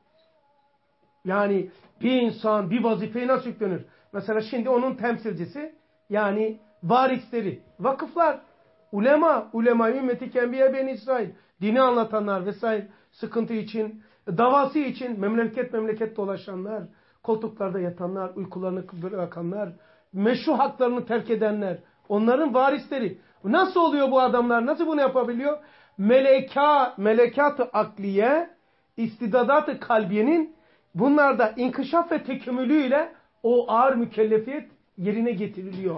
Yani bir insan bir vazifeyi nasıl yüklenir? Mesela şimdi onun temsilcisi yani varisleri, vakıflar, ulema, ulema-i ümmeti kenbiye beni İsrail, dini anlatanlar vesaire sıkıntı için, davası için memleket memleket dolaşanlar, koltuklarda yatanlar, uykularını bırakanlar, meşru haklarını terk edenler, onların varisleri. Nasıl oluyor bu adamlar? Nasıl bunu yapabiliyor? Meleka, melekat-ı akliye, istidadat-ı kalbiyenin bunlarda inkişaf ve tekemmülüyle o ağır mükellefiyet yerine getiriliyor.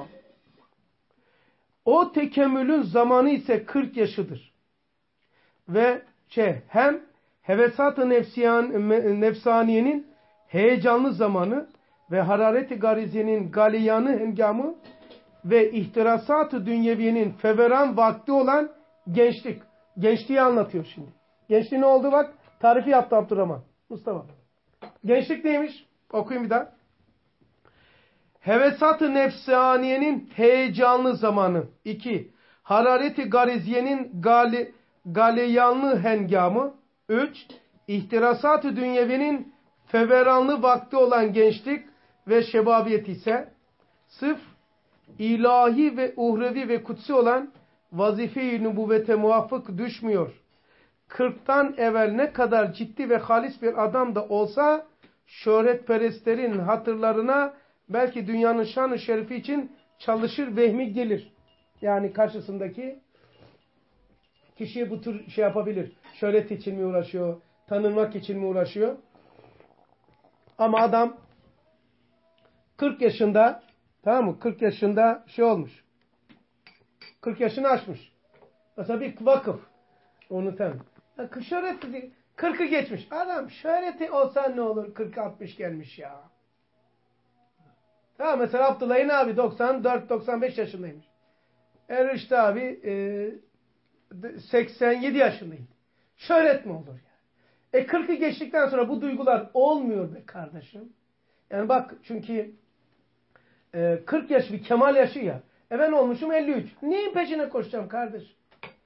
O tekemmülün zamanı ise kırk yaşıdır. Ve şey, hem hevesat-ı nefsaniyenin heyecanlı zamanı ve harareti garizenin galiyanı hengamı ve ihtirasat-ı dünyeviyenin feveran vakti olan gençlik. Gençliği anlatıyor şimdi. Gençliğin ne oldu bak. Tarifi yaptı Abdurrahman. Mustafa. Gençlik neymiş? Okuyun bir daha. Hevesat-ı nefsaniyenin heyecanlı zamanı. iki. Harareti gariziyenin gali, galiyanlı hengamı. üç. İhtirasat-ı dünyeviyenin feveranlı vakti olan gençlik ve şebabiyet ise sırf ilahi ve uhrevi ve kutsi olan vazife-i nübüvvete muvafık düşmüyor. Kırktan evvel ne kadar ciddi ve halis bir adam da olsa şöhretperestlerin hatırlarına belki dünyanın şanı şerifi için çalışır vehmi gelir. Yani karşısındaki kişiye bu tür şey yapabilir. Şöhret için mi uğraşıyor? Tanınmak için mi uğraşıyor? Ama adam kırk yaşında, tamam mı? kırk yaşında şey olmuş. kırk yaşını aşmış. Mesela bir vakıf. Onu tam. Şöhreti kırkı geçmiş. Adam şöhreti olsa ne olur? kırk altmış gelmiş ya. Tamam mesela Abdullah'ın abi doksan dört doksan beş yaşındaymış. Erişte abi e, seksen yedi yaşındayım. Şöhret mi olur yani? E kırkı geçtikten sonra bu duygular olmuyor be kardeşim. Yani bak çünkü e, kırk yaş bir kemal yaşı ya. E ben olmuşum elli üç. Neyin peşine koşacağım kardeş?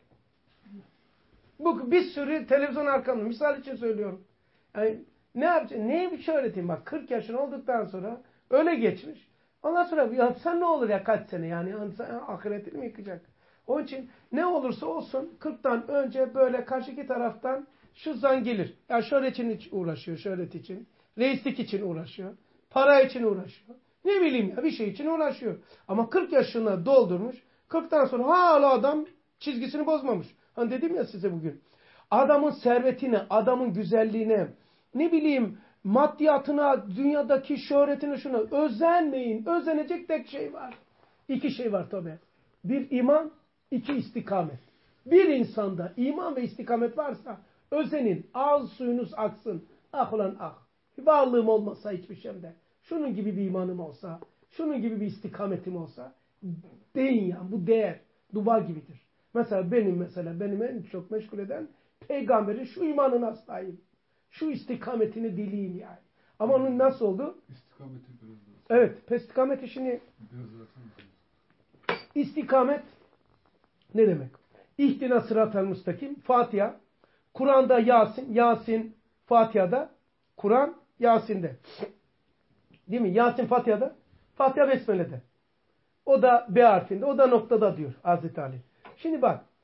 Bu bir sürü televizyon arkamda. Misal için söylüyorum. Yani ne yapacağım? Neye bir şey öğreteyim? Bak kırk yaşın olduktan sonra öyle geçmiş. Ondan sonra yapsan ne olur ya kaç sene yani ahiretini mi yıkacak? Onun için ne olursa olsun kırktan önce böyle karşıki taraftan şu zan gelir. Ya şöhret için uğraşıyor, şöhret için. Reislik için uğraşıyor. Para için uğraşıyor. Ne bileyim ya bir şey için uğraşıyor. Ama kırk yaşına doldurmuş. kırktan sonra hala adam çizgisini bozmamış. Hani dedim ya size bugün. Adamın servetine, adamın güzelliğine, ne bileyim maddiyatına, dünyadaki şöhretine şuna özenmeyin. Özenecek tek şey var. İki şey var tabi. Bir iman, iki istikamet. Bir insanda iman ve istikamet varsa özenin, ağız suyunuz aksın. Ah ulan ah. Varlığım olmasa hiçbir şeyde. Şunun gibi bir imanım olsa, şunun gibi bir istikametim olsa deyin ya bu değer. Duvar gibidir. Mesela benim mesela benim en çok meşgul eden peygamberin şu imanına sahip. Şu istikametini dileyim yani. Ama onun nasıl oldu? İstikameti biraz daha. Evet. İstikamet işini Biraz daha. istikamet ne demek? İhtina sıratel müstakim. Fatiha. Kur'an'da Yasin. Yasin Fatiha'da. Kur'an Yasin'de. Değil mi? Yasin Fatiha'da. Fatiha Besmele'de. O da B harfinde. O da noktada diyor Hazreti Ali. Şimdi bak.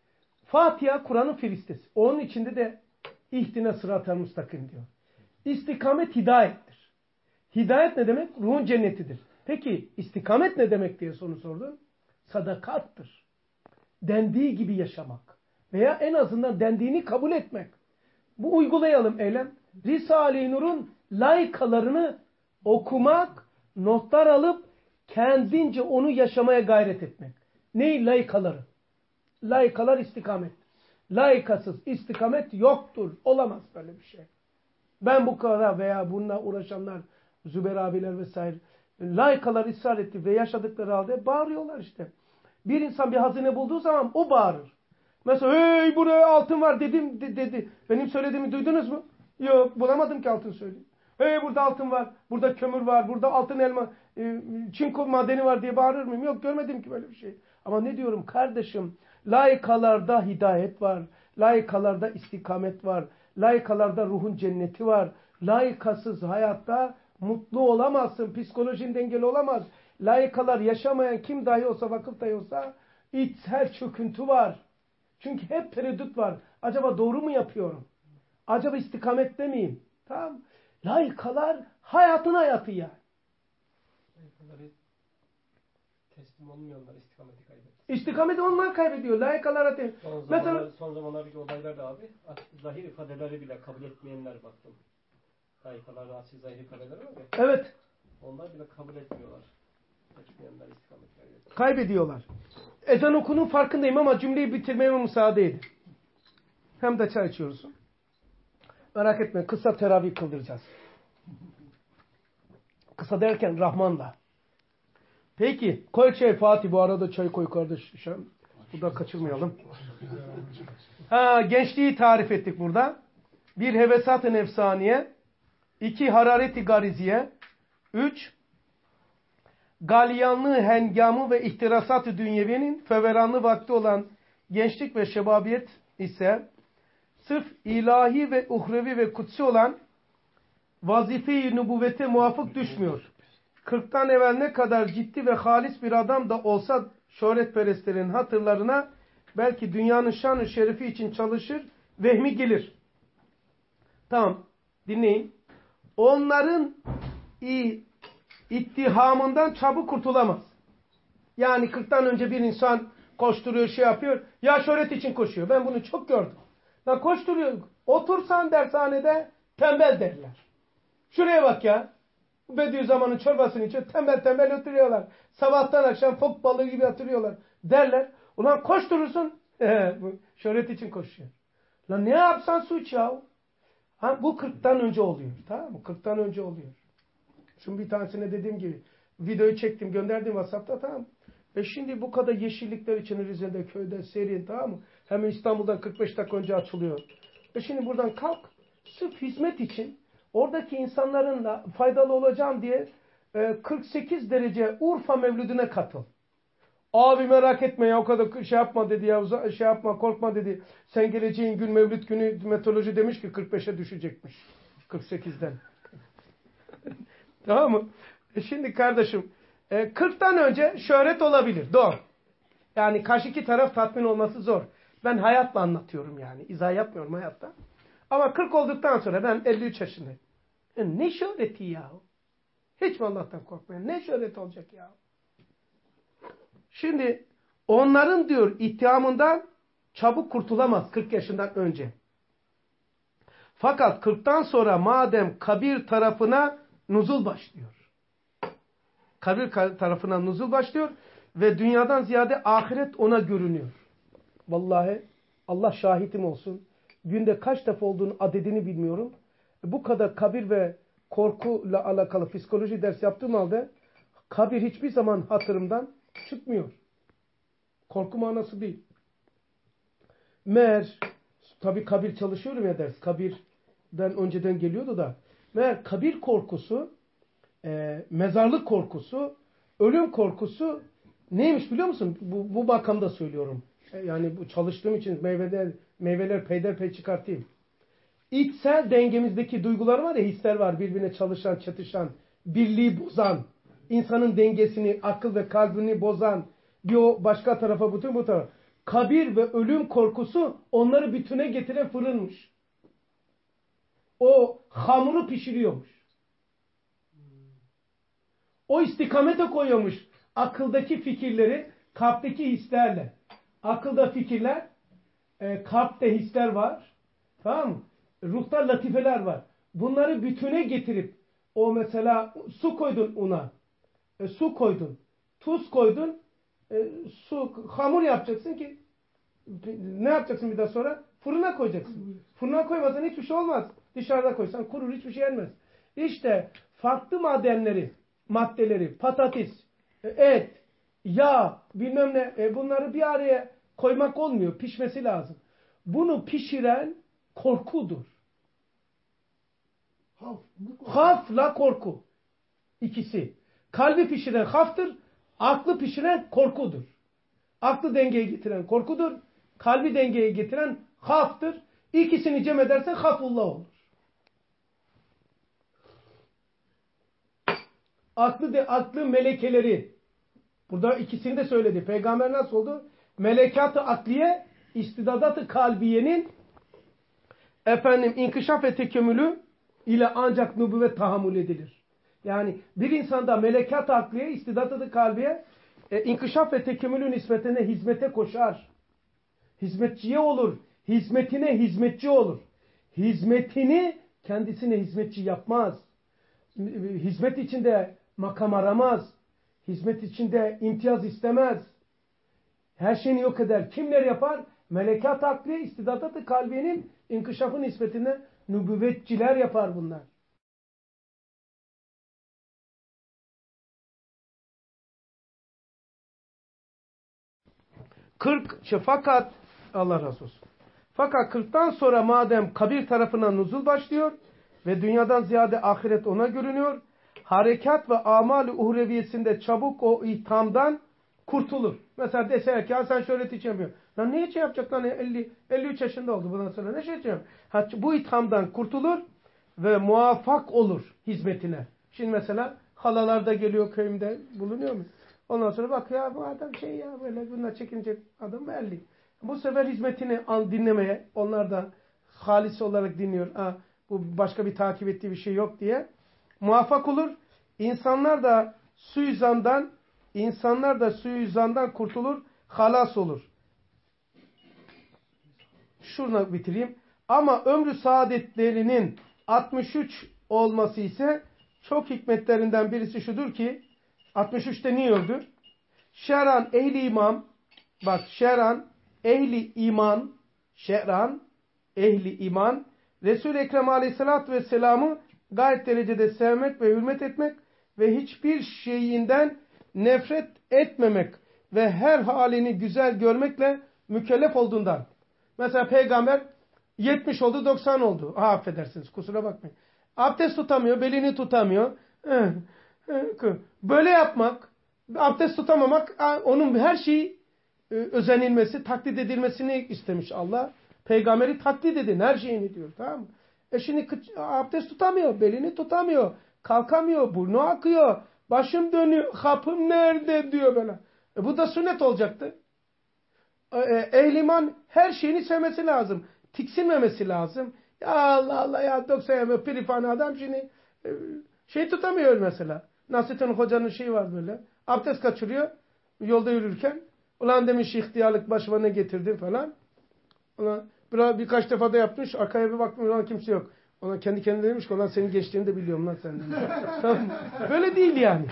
Fatiha Kur'an'ın firistesi. Onun içinde de ihdine sırat-ı müstakim diyor. İstikamet hidayettir. Hidayet ne demek? Ruhun cennetidir. Peki istikamet ne demek diye soru sordun. Sadakattır. Dendiği gibi yaşamak. Veya en azından dendiğini kabul etmek. Bu uygulayalım eylem. Risale-i Nur'un layıkalarını okumak, notlar alıp kendince onu yaşamaya gayret etmek. Ney layıkaları? Layıkalar istikamet. Layıkasız istikamet yoktur. Olamaz böyle bir şey. Ben bu kadar veya bununla uğraşanlar, Zübeyir abiler vesaire layıkalar ısrar etti ve yaşadıkları halde bağırıyorlar işte. Bir insan bir hazine bulduğu zaman o bağırır. Mesela hey buraya altın var dedim de, dedi. Benim söylediğimi duydunuz mu? Yok bulamadım ki altın söyleyeyim. Hey burada altın var, burada kömür var, burada altın elma, e, çinko madeni var diye bağırır mıyım? Yok görmedim ki böyle bir şey. Ama ne diyorum kardeşim? Layıkalarda hidayet var. Layıkalarda istikamet var. Layıkalarda ruhun cenneti var. Layıkasız hayatta mutlu olamazsın. Psikolojin dengeli olamaz. Layıkalar yaşamayan kim dahi olsa, vakıf dahi olsa içsel çöküntü var. Çünkü hep tereddüt var. Acaba doğru mu yapıyorum? Acaba istikamette miyim? Tamam. Layıkalar hayatın hayatı ya. Layıkaları teslim olmuyorlar, istikameti kaybediyor. İstikameti onlar kaybediyor. Layıkalara te- Son, Mesela... zamanlar, son zamanlardaki olaylarda abi açık zahir ifadeleri bile kabul etmeyenler baktım. Layıkalarda açık zahir ifadeleri var ya. Evet. Onlar bile kabul etmiyorlar. Etmeyenler istikamet kaybediyor. Kaybediyorlar. Ezan okunun farkındayım ama cümleyi bitirmeme müsaade edin. Hem de çay içiyorsun. Merak etme kısa teravih kıldıracağız. Kısa derken Rahman'la. Peki koy çay Fatih bu arada çay koy kardeşim. Burada kaçırmayalım. Ha, gençliği tarif ettik burada. Bir hevesat-ı nefsaniye. İki harareti gariziye. Üç galyanlı hengamı ve ihtirasat-ı dünyeviyenin feveranlı vakti olan gençlik ve şebabiyet ise sırf ilahi ve uhrevi ve kutsi olan vazife-i nübüvvete muvafık düşmüyor. Kırktan evvel ne kadar ciddi ve halis bir adam da olsa şöhretperestlerin hatırlarına belki dünyanın şan-ı şerefi için çalışır, vehmi gelir. Tamam, dinleyin. Onların ittihamından çabuk kurtulamaz. Yani kırktan önce bir insan koşturuyor, şey yapıyor. Ya şöhret için koşuyor. Ben bunu çok gördüm. Lan koşturuyor. Otursan dershanede tembel derler. Şuraya bak ya. Bediüzzaman'ın çorbasını içiyor. Tembel tembel oturuyorlar. Sabahtan akşam fok balığı gibi oturuyorlar. Derler. Ulan koşturursun. Şöhret için koşuyor. Lan ne yapsan suç ya. Ha, bu kırktan önce oluyor. Tamam mı? kırktan önce oluyor. Şunun bir tanesine dediğim gibi videoyu çektim gönderdim WhatsApp'ta tamam. E şimdi bu kadar yeşillikler için Rize'de, köyde, serin tamam mı? Hemen İstanbul'dan kırk beş dakika önce açılıyor. E şimdi buradan kalk sırf hizmet için oradaki insanların faydalı olacağım diye e, kırk sekiz derece Urfa Mevlüdüne katıl. Abi merak etme ya o kadar şey yapma dedi ya şey yapma korkma dedi. Sen geleceğin gün Mevlüt günü meteoroloji demiş ki kırk beşe düşecekmiş. kırk sekizden. Tamam mı? E şimdi kardeşim e, kırktan önce şöhret olabilir. Doğru. Yani karşı iki taraf tatmin olması zor. Ben hayatla anlatıyorum yani. İzah yapmıyorum hayatta. Ama kırk olduktan sonra ben elli üç yaşındayım. E ne şöhreti ya? Hiç mi Allah'tan korkmayın? Ne şöhret olacak ya? Şimdi onların diyor ittihamından çabuk kurtulamaz kırk yaşından önce. Fakat kırktan sonra madem kabir tarafına nuzul başlıyor. Kabir tarafına nuzul başlıyor ve dünyadan ziyade ahiret ona görünüyor. Vallahi Allah şahitim olsun. Günde kaç defa olduğunu adedini bilmiyorum. Bu kadar kabir ve korkuyla alakalı psikoloji ders yaptığım halde kabir hiçbir zaman hatırımdan çıkmıyor. Korku manası değil. Meğer tabi kabir çalışıyorum ya ders. Kabirden önceden geliyordu da. Meğer kabir korkusu, e, mezarlık korkusu, ölüm korkusu neymiş biliyor musun? Bu, bu makamda söylüyorum. E, yani bu çalıştığım için meyveler, meyveler peyderpey çıkartayım. İçsel dengemizdeki duygular var ya, hisler var. Birbirine çalışan, çatışan, birliği bozan, insanın dengesini, akıl ve kalbini bozan, bir o başka tarafa, bütün bu tarafa. kabir ve ölüm korkusu onları bütüne getiren fırınmış. O hamuru pişiriyormuş. O istikamete koyuyormuş. Akıldaki fikirleri kalpteki hislerle. Akılda fikirler, e, kalpte hisler var. Tamam mı? Ruhta latifeler var. Bunları bütüne getirip o mesela su koydun una. E, su koydun. Tuz koydun. E, su, hamur yapacaksın ki ne yapacaksın bir daha sonra? Fırına koyacaksın. Fırına koymazsan hiçbir şey olmaz. Dışarıda koysan kurur, hiçbir şey yenmez. İşte farklı madenleri, maddeleri, patates, et, yağ, bilmem ne, e, bunları bir araya koymak olmuyor. Pişmesi lazım. Bunu pişiren korkudur. Haf, Hafla korku. İkisi. Kalbi pişiren haftır, aklı pişiren korkudur. Aklı dengeye getiren korkudur, kalbi dengeye getiren haftır. İkisini cem edersen hafullah olur. Aklı de aklı melekeleri. Burada ikisini de söyledi. Peygamber nasıl oldu? Melekat-ı akliye, istidadat-ı kalbiyenin efendim inkişaf ve tekemmülü ile ancak nübüvvet tahammül edilir. Yani bir insanda melekat-ı akliye, istidadat-ı kalbiye e, inkişaf ve tekemmülü nispetine hizmete koşar. Hizmetçiye olur. Hizmetine hizmetçi olur. Hizmetini kendisine hizmetçi yapmaz. Hizmet içinde makam aramaz. Hizmet içinde imtiyaz istemez. Her şeyini yok eder. Kimler yapar? Melekat akli, istidadat-ı kalbiyenin inkişafı nispetine nübüvvetçiler yapar bunlar. kırk şey, fakat Allah razı olsun. Fakat kırktan sonra madem kabir tarafına nuzul başlıyor ve dünyadan ziyade ahiret ona görünüyor, harekat ve amal-i uhreviyesinde çabuk o ithamdan kurtulur. Mesela deseler ki ya sen şöhret için yapıyorsun. Lan ne için yapacak lan? elli, elli üç yaşında oldu bundan sonra. Ne şey için ha, bu ithamdan kurtulur ve muvaffak olur hizmetine. Şimdi mesela halalarda geliyor köyümde bulunuyor mu? Ondan sonra bak ya bu adam şey ya böyle bunlar çekinecek adam belli. Bu sefer hizmetini dinlemeye, onlar da halis olarak dinliyor. Ha, bu başka bir takip ettiği bir şey yok diye muvaffak olur. İnsanlar da suizandan insanlar da suizandan kurtulur, halas olur. Şurada bitireyim. Ama ömrü saadetlerinin altmış üç olması ise çok hikmetlerinden birisi şudur ki altmış üçte niye öldü? Şeran ehli imam bak şeran ehli iman şeran ehli iman Resul-i Ekrem Aleyhisselatü Vesselam'ı gayet derecede sevmek ve hürmet etmek ve hiçbir şeyinden nefret etmemek ve her halini güzel görmekle mükellef olduğundan. Mesela peygamber yetmiş oldu doksan oldu. Ha, affedersiniz kusura bakmayın. Abdest tutamıyor, belini tutamıyor. Böyle yapmak, abdest tutamamak, onun her şeyi özenilmesi, taklit edilmesini istemiş Allah. Peygamberi taklit edin, her şeyini diyor. Tamam mı? E şimdi abdest tutamıyor, belini tutamıyor, kalkamıyor, burnu akıyor, başım dönüyor, kapım nerede diyor böyle. E bu da sünnet olacaktı. E, ehl-i iman her şeyini sevmesi lazım. Tiksinmemesi lazım. Ya Allah Allah ya doksan yaşında pirifani adam şimdi e, şey tutamıyor mesela. Nasrettin Hoca'nın şeyi var böyle. Abdest kaçırıyor yolda yürürken. Ulan demiş ihtiyarlık başıma ne getirdi falan. Ulan biraz, birkaç defa da yapmış. Arkaya bir baktım ulan kimse yok. Ona kendi kendine demiş ki ulan senin geçtiğini de biliyorum lan senden. Tamam. Böyle değil yani.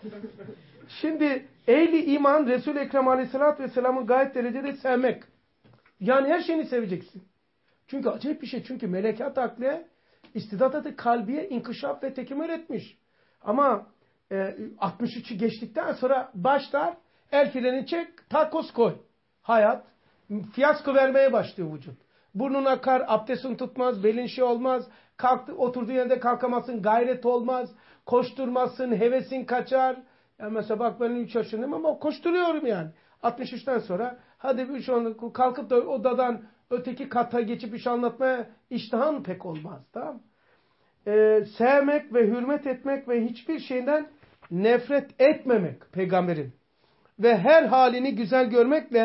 Şimdi ehli iman Resul-i Ekrem Aleyhisselatü Vesselam'ı gayet derecede sevmek. Yani her şeyini seveceksin. Çünkü acayip bir şey. Çünkü melekat akliye istidadat-ı kalbiye inkişaf ve tekemmül etmiş. Ama e, altmış üçü geçtikten sonra başlar el freni çek, takoz koy. Hayat fiyasko vermeye başlıyor vücut. Burnun akar, abdestin tutmaz, belin şey olmaz. Kalktı, oturduğu yerde kalkamazsın, gayret olmaz. Koşturmazsın, hevesin kaçar. Yani mesela bak ben üç yaşındayım ama koşturuyorum yani. altmış üçten sonra hadi bir şey kalkıp da odadan öteki kata geçip bir şey anlatmaya iştahın pek olmaz. Tamam mı? Ee, sevmek ve hürmet etmek ve hiçbir şeyden nefret etmemek peygamberin. Ve her halini güzel görmekle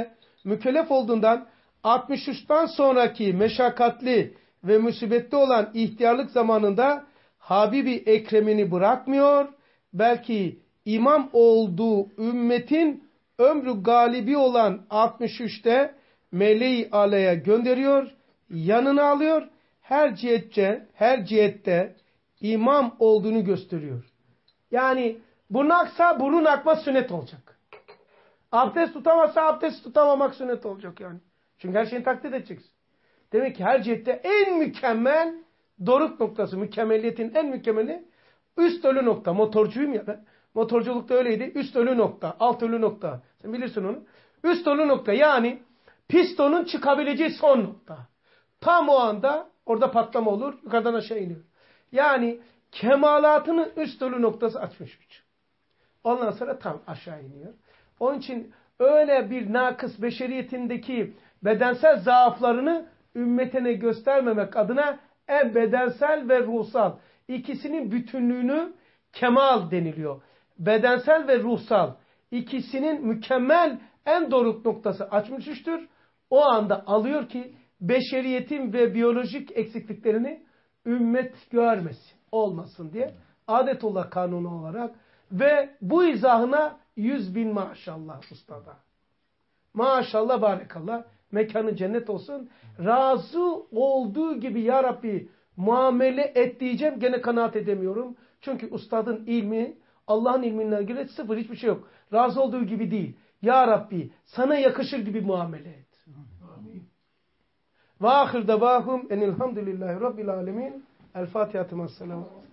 mükellef olduğundan altmış üçten sonraki meşakkatli ve musibetli olan ihtiyarlık zamanında Habibi Ekrem'ini bırakmıyor. Belki imam olduğu ümmetin ömrü galibi olan altmış üçte Meleği Ala'ya gönderiyor. Yanına alıyor. Her cihetçe, her cihette imam olduğunu gösteriyor. Yani burun aksa burun akma sünnet olacak. Abdest tutamazsa abdest tutamamak sünnet olacak yani. Çünkü her şeyi taklit edeceksin. Demek ki her cihette en mükemmel doruk noktası, mükemmeliyetin en mükemmeli üst ölü nokta. Motorcuyum ya ben. Motorculukta öyleydi. Üst ölü nokta, alt ölü nokta. Sen bilirsin onu. Üst ölü nokta yani pistonun çıkabileceği son nokta. Tam o anda orada patlama olur. Yukarıdan aşağı iniyor. Yani kemalatının üst ölü noktası altmış üç. Ondan sonra tam aşağı iniyor. Onun için öyle bir nakıs beşeriyetindeki bedensel zaaflarını ümmetine göstermemek adına en bedensel ve ruhsal ikisinin bütünlüğünü kemal deniliyor. Bedensel ve ruhsal ikisinin mükemmel en doruk noktası altmış üçtür. O anda alıyor ki beşeriyetin ve biyolojik eksikliklerini ümmet görmesin, olmasın diye adetullah kanunu olarak ve bu izahına yüz bin maşallah ustada. Maşallah barekallah. Mekanı cennet olsun. Razı olduğu gibi ya Rabbi muamele et diyeceğim. Gene kanaat edemiyorum. Çünkü ustadın ilmi Allah'ın ilminle ilgili sıfır hiçbir şey yok. Razı olduğu gibi değil. Ya Rabbi sana yakışır gibi muamele et. Ve ahir davahum enilhamdülillahi rabbil alemin. El Fatiha.